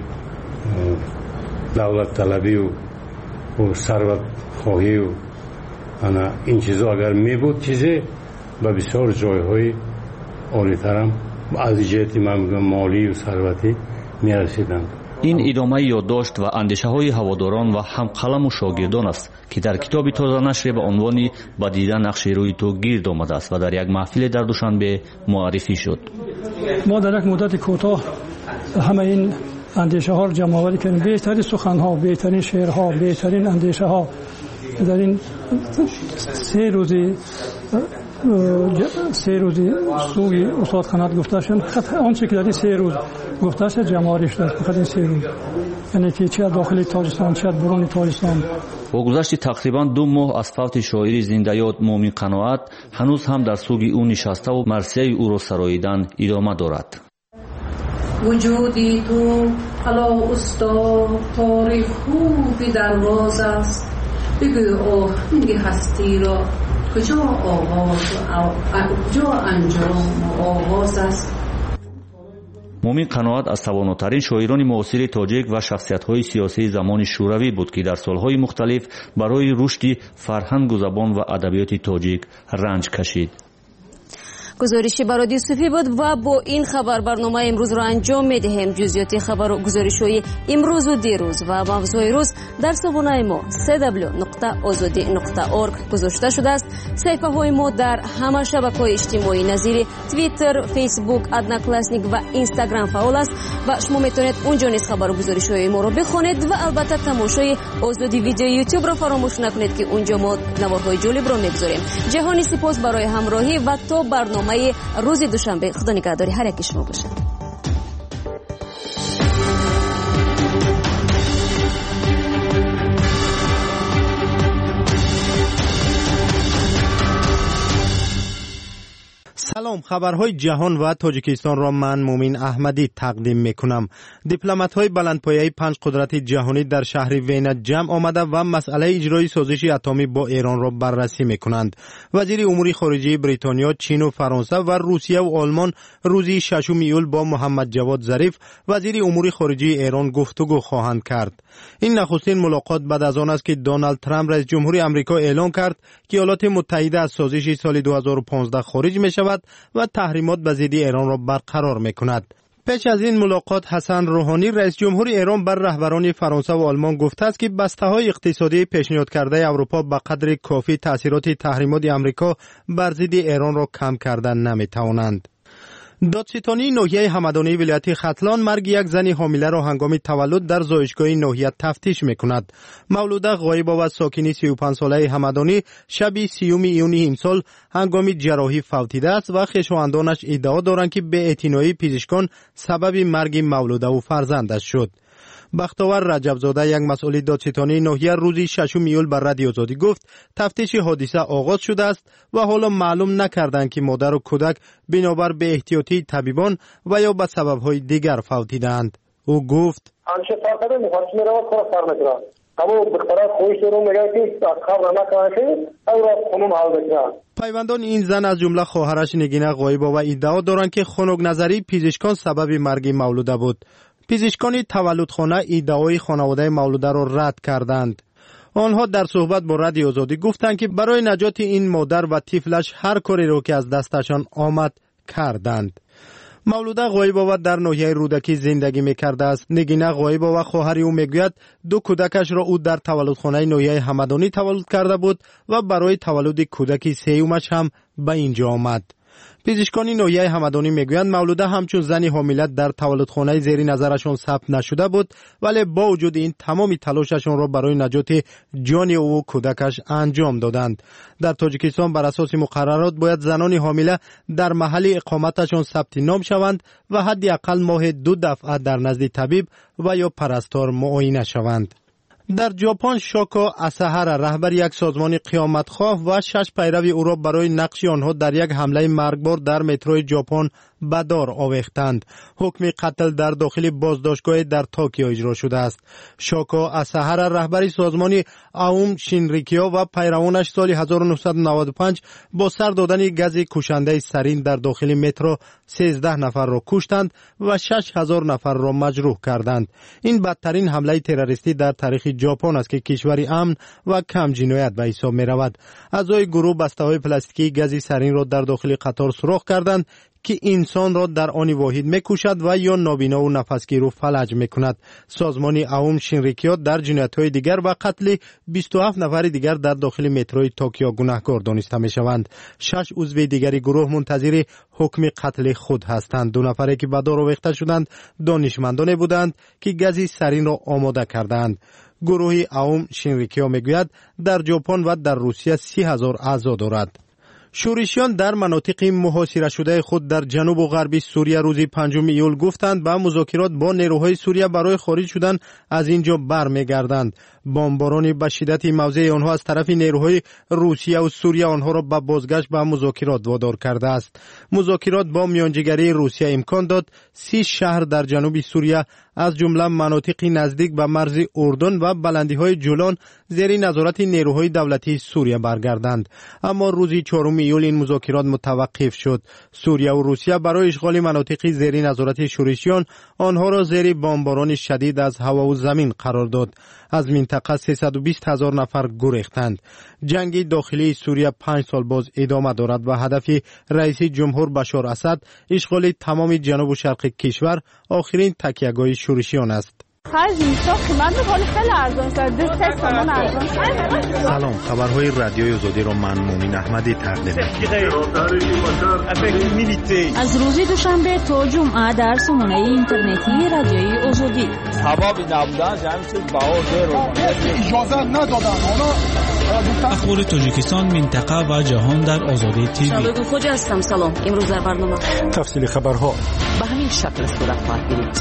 دولت طلبی و ثروت خواهی و این چیزا اگر می بود چیزی به بسیار جایهای عالی‌تر هم از جهت مالی و ثروتی می رسیدند. این ادامه یادداشت و اندیشه های هواداران و همقلم و شاگردان است که در کتاب تازه نشر به عنوان به دیدن نقش روی تو گرد آمده است و در یک محفل در دوشنبه معرفی شد. ما در یک مدت کوتاه همه این اندیشه ها را جمع آوری کردیم. بهترین سخن ها، بهترین شعرها، بهترین اندیشه ها در این 3 روزی سوی استاد قناعت گفته شد. خط آنچه که در این 3 روز گفته شد جمع آوری شده. فقط این 3 روز یعنی که چه داخل تاجیکستان چه برون تاجیکستان. با گذشت تقریبا 2 ماه از فوت شاعر زنده یاد مومن قناعت هنوز هم در سوگ او نشسته و مرثیه او را سراییدن ادامه دارد. وجودی تو حالا استاد تاریخ خوبی در راز است. بگو آهنگ هستی را کجا آغاز و کجا انجام و آغاز است. муъмин қаноат аз тавонотарин шоирони муосири тоҷик ва шахсиятҳои сиёсии замони шӯравӣ буд ки дар солҳои мухталиф барои рушди фарҳангу забон ва адабиёти тоҷик ранҷ кашид. гузориши бароди юсуфӣ буд ва бо ин хабар барномаи имрӯзро анҷом медиҳем. ҷузъиёти хабару гузоришҳои имрӯзу дирӯз ва мавзӯи рӯз дар сомонаи мо www.ozodi.org гузошта шудааст. саҳифаҳои мо дар ҳама шабакаҳои иҷтимоӣ назири Twitter, Facebook, Одноклассник ва Instagram фаъол аст ва шумо метавонед унҷо низ хабару гузоришҳои моро бихонед ва албатта тамошои Озоди видеои YouTube-ро фаромӯш накунед ки унҷо мо наворҳои ҷолибро мегузорем. ҷаҳони сипос барои ҳамроҳӣ ва то барномаи روز دوشنبه. خدا نگهداری هر یکی شما باشه. سلام، خبرهای جهان و تاجیکستان را من مومین احمدی تقدیم میکنم. دیپلمات‌های بلندپایه 5 قدرت جهانی در شهر وینا جمع آمده و مسئله اجرای سازش اتمی با ایران را بررسی میکنند. وزیر امور خارجه بریتانیا، چین و فرانسه و روسیه و آلمان روز 6 ایول با محمد جواد ظریف وزیر امور خارجه ایران گفتگو خواهند کرد. این نخستین ملاقات بعد از آن است که دونالد ترامپ رئیس جمهوری آمریکا اعلام کرد که ایالات متحده از سازش سال 2015 خارج میشود و تحریمات به ضد ایران را برقرار میکند. پیش از این ملاقات حسن روحانی رئیس جمهور ایران بر رهبران فرانسه و آلمان گفته است که بسته‌های اقتصادی پیشنهاد کرده اروپا به قدر کافی تاثیرات تحریمات آمریکا بر ضد ایران را کم کردن نمیتوانند. دادستانی ناحیه همدانی ولایت ختلان مرگ یک زن حامله را هنگام تولد در زایشگاه ناحیه تفتیش میکند. مولوده غایبا و ساکنی 35 ساله همدانی شب 30 ایون امسال هنگام جراحی فوتیده است و خویشاوندانش ادعا دارند که به اعتنایی پزشکان سبب مرگ مولوده و فرزندش شد. بختاور رجبزاده یک مسئول دادستانی ناحیه روز 6 ایول بر رادیو آزادی گفت تفتیش حادثه آغاز شده است و حالا معلوم نکردند که مادر و کودک بنابر به احتیاطی طبیبان و یا به سبب‌های دیگر فوتیدند. او گفت پیوندان این زن از جمله خواهرش نگینه غایبا و ادعا دارند که خنک نظری پزشکان سبب مرگ مولوده بود. پزشکان تولدخانه ادعای خانواده مولوده را رد کردند. آنها در صحبت با رادیو آزادی گفتند که برای نجات این مادر و طفلش هر کاری را که از دستشان آمد کردند. مولوده غایبا و در ناحیه رودکی زندگی می‌کرده است. نگینه غایبا و خواهر او میگوید 2 کودکش را او در تولدخانه ناحیه همدانی تولد کرده بود و برای تولد کودک سیومش هم به اینجا آمد. پزشکان ناحیه همدانی میگویند مولوده همچون زنی حامله در تولدخانه زیر نظرشان ثبت نشده بود، ولی با وجود این تمام تلاششان را برای نجات جان او و کودکش انجام دادند. در تاجیکستان بر اساس مقررات باید زنان حامله در محل اقامتشان ثبت نام شوند و حداقل ماه 2 دفعه در نزد طبیب و یا پرستار معاینه شوند. در ژاپن شوکو اساهارا رهبر یک سازمان قیامتخواه و 6 پیرو او را برای نقش آنها در یک حمله مرگبار در متروی ژاپن به دار آویختند. حکم قتل در داخل بازداشتگاه در توکیو اجرا شده است. شوکو اساهارا رهبر سازمان آوم شینریکیو و پیروانش سال 1995 با سر دادن گاز کشنده سرین در داخل مترو 13 نفر را کشتند و 6000 نفر را مجروح کردند. این بدترین حمله تروریستی در تاریخ ژاپن است که کشوری امن و کم جنایت به حساب می رود. اعضای گروه بسته‌های پلاستیکی گاز سرین را در داخل قطار سوراخ کردند که انسان را در آن واحد میکشد و یا نابینا و نفسگیر فلج میکند. سازمان آوم شینریکیو در جنایت‌های دیگر و قتل 27 نفر دیگر در داخل متروی توکیو گناهکار دانسته میشوند. 6 عضو دیگری گروه منتظر حکم قتل خود هستند. 2 نفری که به دار آویخته شدند دانشمندان بودند که گاز سرین را آماده کردند. گروه آوم شینریکیو میگوید در ژاپن و در روسیه 30,000 اعضا دارد. شورشیان در مناطق محاصره شده خود در جنوب و غرب سوریه روز 5 ایول گفتند به مذاکرات با نیروهای سوریه برای خارج شدن از اینجا برمیگردند. بمباران به شدت موضع آنها از طرف نیروهای روسیه و سوریه آنها را به بازگشت به مذاکرات وادار کرده است. مذاکرات با میانجیگری روسیه امکان داد 30 شهر در جنوب سوریه از جمله مناطقی نزدیک به مرز اردن و بلندی‌های جولان زیر نظارت نیروهای دولتی سوریه برگردند. اما روز 4 ایول این مذاکرات متوقف شد. سوریه و روسیه برای اشغال مناطق زیر نظارت شورشیان آنها را زیر بمباران شدید از هوا و زمین قرار داد. از منطقه 320,000 نفر گریختند. جنگ داخلی سوریه 5 سال باز ادامه دارد و هدف رئیس جمهور بشار اسد اشغال تمام جنوب و شرق کشور آخرین تکیهگاه شورشیان است. سلام، خبرهای رادیوی آزادی را من مومن احمدی تقدیم می‌کنم. از روز دوشنبه تا جمعه در سامانه اینترنتی رادیوی آزادی. اجازه ندادن. اخبار تاجیکستان، منطقه و جهان در آزادی تیوی. خوش هستم. سلام. امروز در برنامه تفصیل خبرها به همین شکل صورت خواهد گرفت.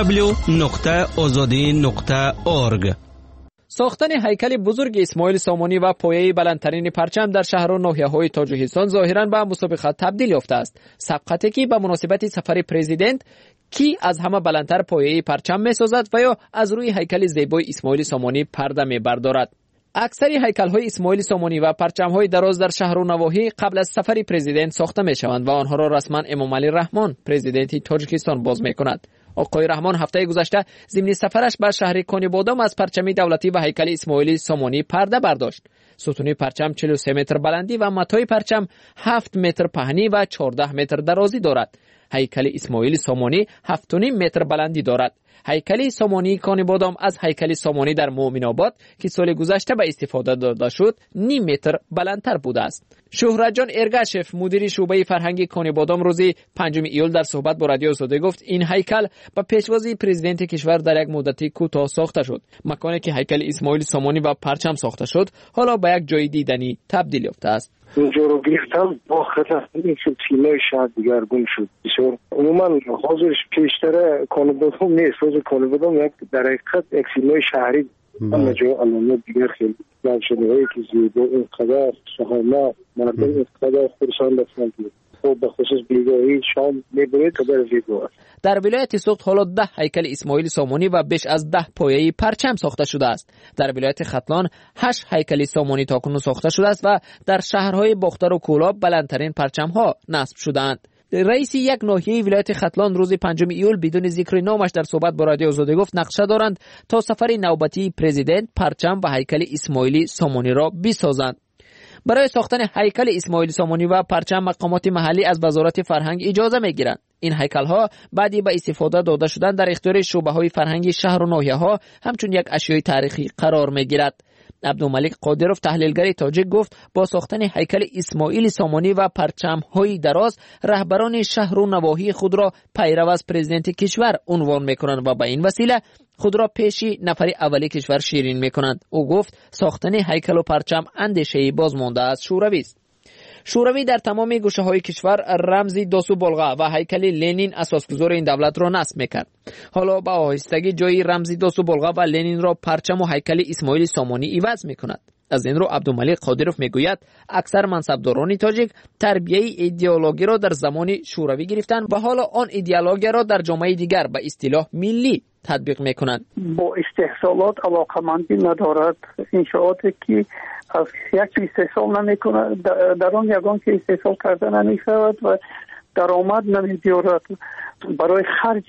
www.azadi.org. ساختن هیکل بزرگ اسماعیل سامانی و پایه بلندترین پرچم در شهر و ناحیه‌های تاجیکستان ظاهراً به مسابقه تبدیل یافته است. سبقتی که به مناسبت سفر پرزیدنت کی از همه بلندتر پایه پرچم می‌سازد و یا از روی هیکل زیبای اسماعیل سامانی پرده می‌بردارد. اکثر هیکل‌های اسماعیل سامانی و پرچم‌های دراز در شهر و نواحی قبل از سفر پرزیدنت ساخته می‌شوند و آنها را رسما امام علی رحمان پرزیدنت تاجیکستان باز می‌کند. آقای رحمان هفته گذشته ضمن سفرش به شهر کانیبادام از پرچم دولتی و هیکل اسماعیل سامانی پرده برداشت. ستون پرچم 43 متر بلندی و متای پرچم 7 متر پهنی و 14 متر درازی دارد. هیکل اسماعیل سامانی 7.5 متر بلندی دارد. هیکل سامانی کانیبادام از هیکل سامانی در مومن آباد که سال گذشته به استفاده داده شد نیم متر بلندتر بوده است. شهرت جان ارگشف مدیر شعبه فرهنگی کانیبادام روز 5 ایول در صحبت با رادیو آزادی گفت این هیکل با پیشوازی پرزیدنت کشور در یک مدتی کوتاه ساخته شد. مکانی که هیکل اسماعیل سامانی و پرچم ساخته شد حالا به یک جای دیدنی تبدیل یافته است. اینجا رو گرفتم با خطر این شد تیمای شهر دیگرگون شد بسیار. عموما حاضرش پیشتره کانیبادام نیست. روز کانیبادام یک در حقیقت یک تیمای شهری همه جا علامت دیگر خیلی نشده هایی که زیبا اینقدر شهامت مردم اینقدر خورسان دستن که خب به خصوص بیگاهی شام میبرید قدر زیبا است. در ولایت سوخت حالا 10 هیکل اسماعیل سامانی و بیش از 10 پایه پرچم ساخته شده است. در ولایت ختلان 8 هیکل سامانی تاکنون ساخته شده است و در شهرهای باختر و کولاب بلندترین پرچم ها نصب شده‌اند. رئیس یک ناحیه ولایت ختلان روز 5 ایول بدون ذکر نامش در صحبت با رادیو آزادی گفت نقشه دارند تا سفر نوبتی پرزیدنت پرچم و هیکل اسماعیل سامانی را بسازند. برای ساختن هیکل اسماعیل سامانی و پرچم مقامات محلی از وزارت فرهنگ اجازه میگیرند. این هیکل ها بعدی به استفاده داده شدن در اختیار شعبه های فرهنگی شهر و ناحیه ها همچون یک اشیای تاریخی قرار میگیرد. عبدالملک قادروف تحلیلگر تاجیک گفت با ساختن هیکل اسماعیل سامانی و پرچم های دراز رهبران شهر و نواحی خود را پیرو از پرزیدنت کشور عنوان میکنند و به این وسیله خود را پیشی نفر اولی کشور شیرین میکنند. او گفت ساختن هیکل و پرچم اندیشه بازمانده از شوروی است. شوروی در تمام گوشه های کشور رمز داسو بلغا و هیکل لنین اساسگذار این دولت را نصب میکرد. حالا با آهستگی جای رمز داسو بلغا و لنین را پرچم و هیکل اسماعیل سامانی عوض میکند. از این رو عبدالملک قادروف میگوید اکثر منصبداران تاجیک تربیه ایدئولوژی را در زمان شوروی گرفتند و حالا آن ایدئولوژی را در جامعه دیگر به اصطلاح ملی تطبیق میکنند. با استحصالات علاقمندی ندارد. انشاءاتی که از یک استحصال نمیکنه در آن یگان که استحصال کرده نمیشود و درآمد نمی‌دارد. برای خرج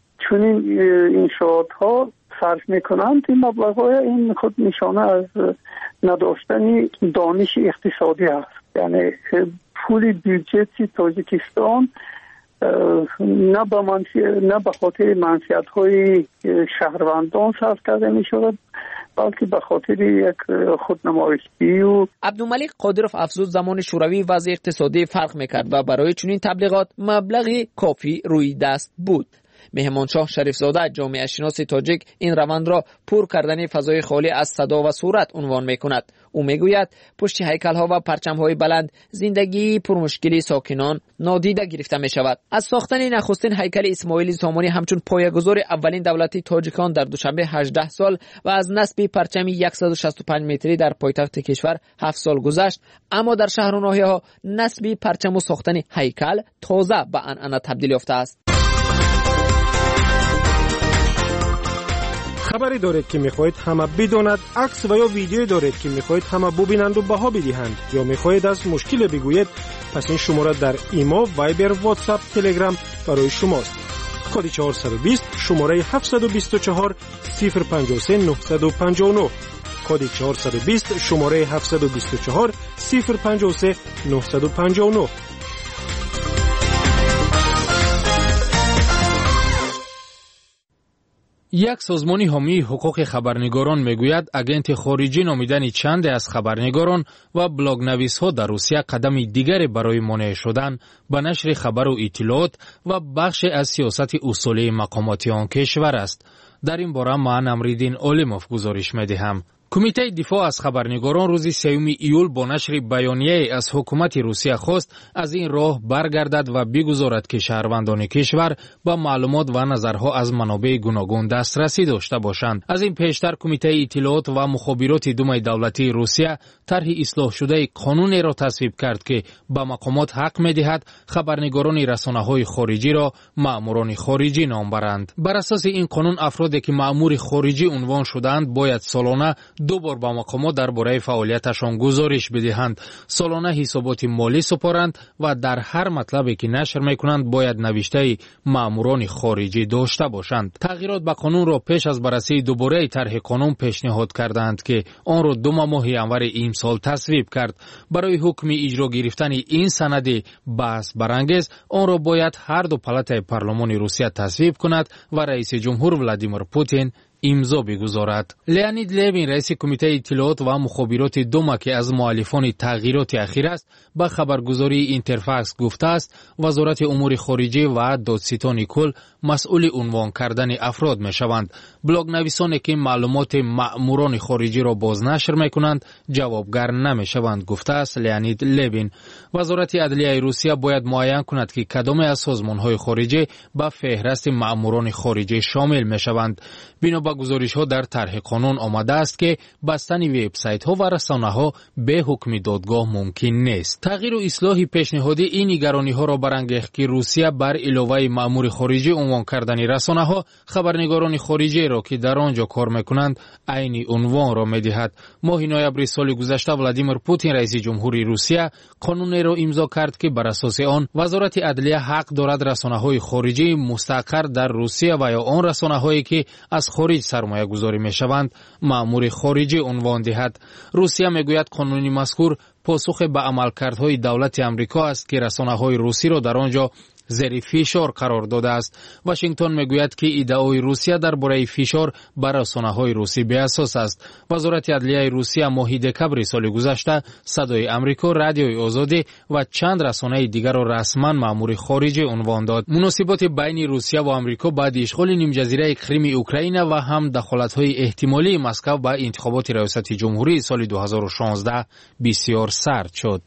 چنین انشاءات ها صرف میکنند. این مبلغ‌های این خود نشانه از نداشتن دانش اقتصادی است. یعنی پول بودجه تاجیکستان نه به خاطر منفعت‌های شهروندان صرف کرده می‌شود بلکه به خاطر یک خودنمایشی. و عبدالملک قادروف افزود زمان شوروی وضع اقتصادی فرق میکرد و برای چنین تبلیغات مبلغی کافی روی دست بود. مهمانشاه شریفزاده جامعه شناس تاجیک این روند را پر کردن فضای خالی از صدا و صورت عنوان میکند. او میگوید پشت هیکل ها و پرچم های بلند زندگی پرمشکلی ساکنان نادیده گرفته می شود. از ساختن نخستین هیکل اسماعیل سامانی همچون پایه‌گذار اولین دولتی تاجیکان در دوشنبه 18 سال و از نصب پرچم 165 متری در پایتخت کشور 7 سال گذشت، اما در شهر و ناحیه ها نصب پرچم و ساختن هیکل تازه به عنعنه تبدیل یافته است. خبری دارید که میخواهید همه بداند، عکس و یا ویدیویی دارید که میخواهید همه ببینند و بها بدهند، یا میخواهید از مشکل بگویید، پس این شماره در ایما، وایبر، واتساپ، تلگرام برای شماست. کد 420 شماره 724 053 959. کد 420 شماره 724 053 959. یک سازمان حامی حقوق خبرنگاران میگوید اگنت خارجی نامیدن چند از خبرنگاران و بلاگ نویس‌ها در روسیه قدم دیگری برای مانع شدن به نشر خبر و اطلاعات و بخش از سیاست اصولی مقامات آن کشور است. در این باره من امریدین عالموف گزارش می‌دهم. کمیته دفاع از خبرنگاران روز 3 ایول با نشر بیانیه از حکومت روسیه خواست از این راه برگردد و بگذارد که شهروندان کشور با معلومات و نظرها از منابع گوناگون دسترسی داشته باشند. از این پیشتر کمیته اطلاعات و مخابرات دومای دولتی روسیه طرح اصلاح شده قانونی را تصویب کرد که به مقامات حق می‌دهد خبرنگاران رسانه‌های خارجی را مأموران خارجی نام برند. بر اساس این قانون افرادی که مأمور خارجی عنوان شدند باید سالانه 2 بار با مقامات درباره فعالیتشان گزارش بدهند، سالانه حسابات مالی سپارند و در هر مطلبی که نشر میکنند باید نوشته مأموران خارجی داشته باشند. تغییرات به قانون را پیش از بررسی دوباره طرح قانون پیشنهاد کردند که آن را 2 ماه ینور امسال تصویب کرد. برای حکم اجرا گرفتن این سند بحث برانگیز آن را باید هر دو پالاتای پارلمان روسیه تصویب کند و رئیس جمهور ولادیمیر پوتین امضا بگذارد. لیانید لیوین رئیس کمیته اطلاعات و مخابرات دوما که از مؤلفان تغییرات اخیر است به خبرگزاری اینترفاکس گفته است وزارت امور خارجه و دادستان کل مسئول عنوان کردن افراد می شوند. بلاگ نویسانی که معلومات مأموران خارجی را بازنشر می کنند جوابگر نمی شوند گفته است لیانید لیوین. وزارت عدلیه روسیه باید معین کند که کدام از سازمان های خارجی به فهرست مأموران خارجی شامل می شوند. بنا به گزارش ها در طرح قانون آمده است که بستن وبسایت ها و رسانه ها به حکم دادگاه ممکن نیست. تغییر و اصلاح پیشنهادی این نگرانی ها را برانگیخت که روسیه بر علاوه مأمور خارجی عنوان کردن رسانه ها خبرنگاران خارجی را که در آنجا کار میکنند عین عنوان را میدهد. ماه نوامبر سال گذشته ولادیمیر پوتین رئیس جمهوری روسیه قانونی را امضا کرد که بر اساس آن وزارت عدلیه حق دارد رسانه های خارجی مستقر در روسیه و یا آن رسانه هایی که از خارج سرمایه گذاری می شوند مأمور خارجی عنوان دهد. روسیه می گوید قانون مذکور پاسخ به عملکردهای دولت امریکا است که رسانه‌های روسی را در آنجا زیر فشار قرار داده است. واشنگتن میگوید که ادعای روسیه درباره فشار بر رسانه‌های روسی بی اساس است. وزارت عدلیه روسیه ماه دکمبر سال گذشته صدای امریکا، رادیوی آزادی و چند رسانه دیگر را رسما مأمور خارجی عنوان داد. مناسبات بین روسیه و آمریکا بعد اشغال نیم جزیره کریم اوکراین و هم دخالت‌های احتمالی مسکو به انتخابات ریاست جمهوری سال 2016 بسیار سرد شد.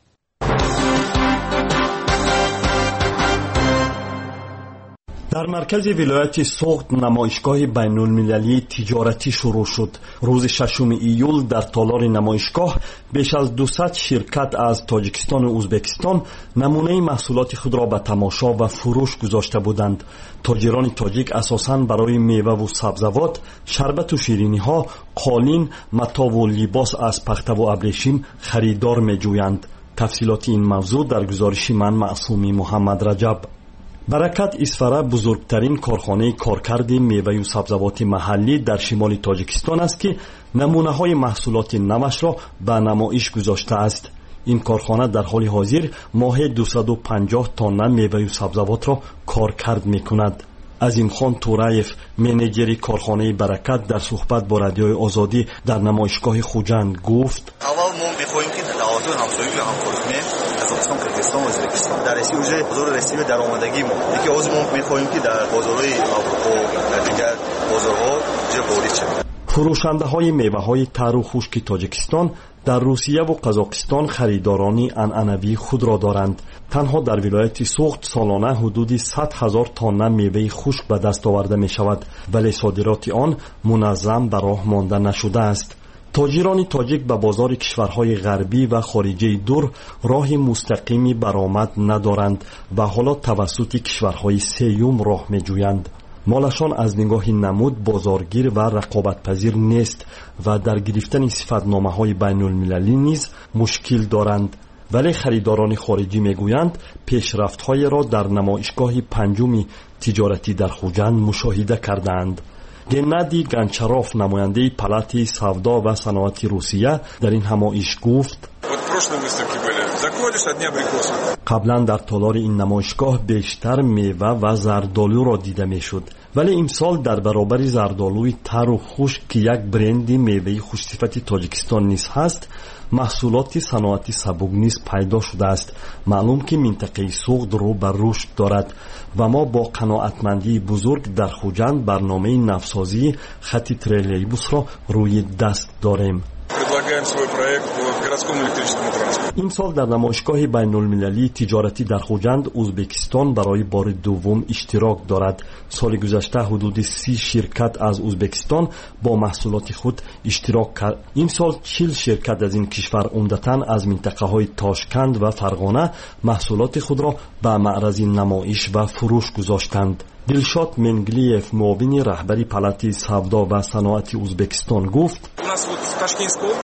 در مرکز ولایت سوخت نمایشگاه بین المللی تجارتی شروع شد. روز 6 ایول در تالار نمایشگاه بیش از 200 شرکت از تاجیکستان و ازبکستان نمونه محصولات خود را به تماشا و فروش گذاشته بودند. تاجران تاجیک اساساً برای میوه و سبزوات، شربت و شیرینی ها، قالین، متاع و لباس از پخته و ابریشم خریدار می جویند. تفصیلات این موضوع در گزارش من معصومی محمد رجب. برکت اسفره بزرگترین کارخانه کارکرد میوه و سبزوات محلی در شمال تاجیکستان است که نمونه های محصولات نوش را به نمایش گذاشته است. این کارخانه در حال حاضر ماهی 250 تن میوه و سبزوات را کارکرد می کند. عظیم خان تورایف منیجر کارخانه برکت در صحبت با رادیوی آزادی در نمایشگاه خوجند گفت: اول ما می‌خواهیم که دعوت همسایگی رو همکاری کنیم قزاقستان، کرگستان و ازبکستان در رسیدگی уже بازار رسیدگی درآمدگی ما دیگه از ما می‌خواهیم که در بازارهای اروپا و دیگر بازارها جا وارد شویم. فروشنده‌های میوه‌های تر و خشک تاجیکستان در روسیه و قزاقستان خریدارانی عنعنوی خود را دارند. تنها در ولایت سوخت سالانه حدود 100,000 تن میوه خشک به دست آورده می شود، ولی صادرات آن منظم به راه مانده نشده است. تاجران تاجیک به بازار کشورهای غربی و خارجی دور راه مستقیمی برآمد ندارند و حالا توسط کشورهای سوم راه می جویند. молашон аз нигоҳи намуд бозоргир ва рақобатпазир нест ва дар гирифтани сифатномаҳои байнулмилалӣ низ мушкил доранд. вале харидорони хориҷӣ мегӯянд пешрафтҳоеро дар намоишгоҳи панҷуми тиҷоратӣ дар хуҷанд мушоҳида кардаанд. геннадий гончаров намояндаи палати савдо ва саноати русия дар ин ҳамоиш гуфт: қаблан дар толори ин намоишгоҳ бештар мева ва зардолуро дида мешуд, вале имсол дар баробари зардолуи тару хушк ки як бренди меваи хушсифати тоҷикистон низ ҳаст, маҳсулоти саноати сабук низ пайдо шудааст. маълум ки минтақаи суғд рӯ ба рушд дорад ва мо бо қаноатмандии бузург дар хуҷанд барномаи навсозии хати троллейбусро рӯи даст дорем. имсол дар намоишгоҳи байнулмилалии тиҷоратӣ дар хуҷанд узбекистон барои бори дуввум иштирок дорад. соли гузашта ҳудуди 30 ширкат аз узбекистон бо маҳсулоти худ иштирок кард. имсол 40 ширкат аз ин кишвар умдатан аз минтақаҳои Тошканд ва Фарғона маҳсулоти худро ба маърази намоиш ва фурӯш гузоштанд. дилшод менглиев, муовини раҳбари палати савдо ва саноати узбекистон гуфт: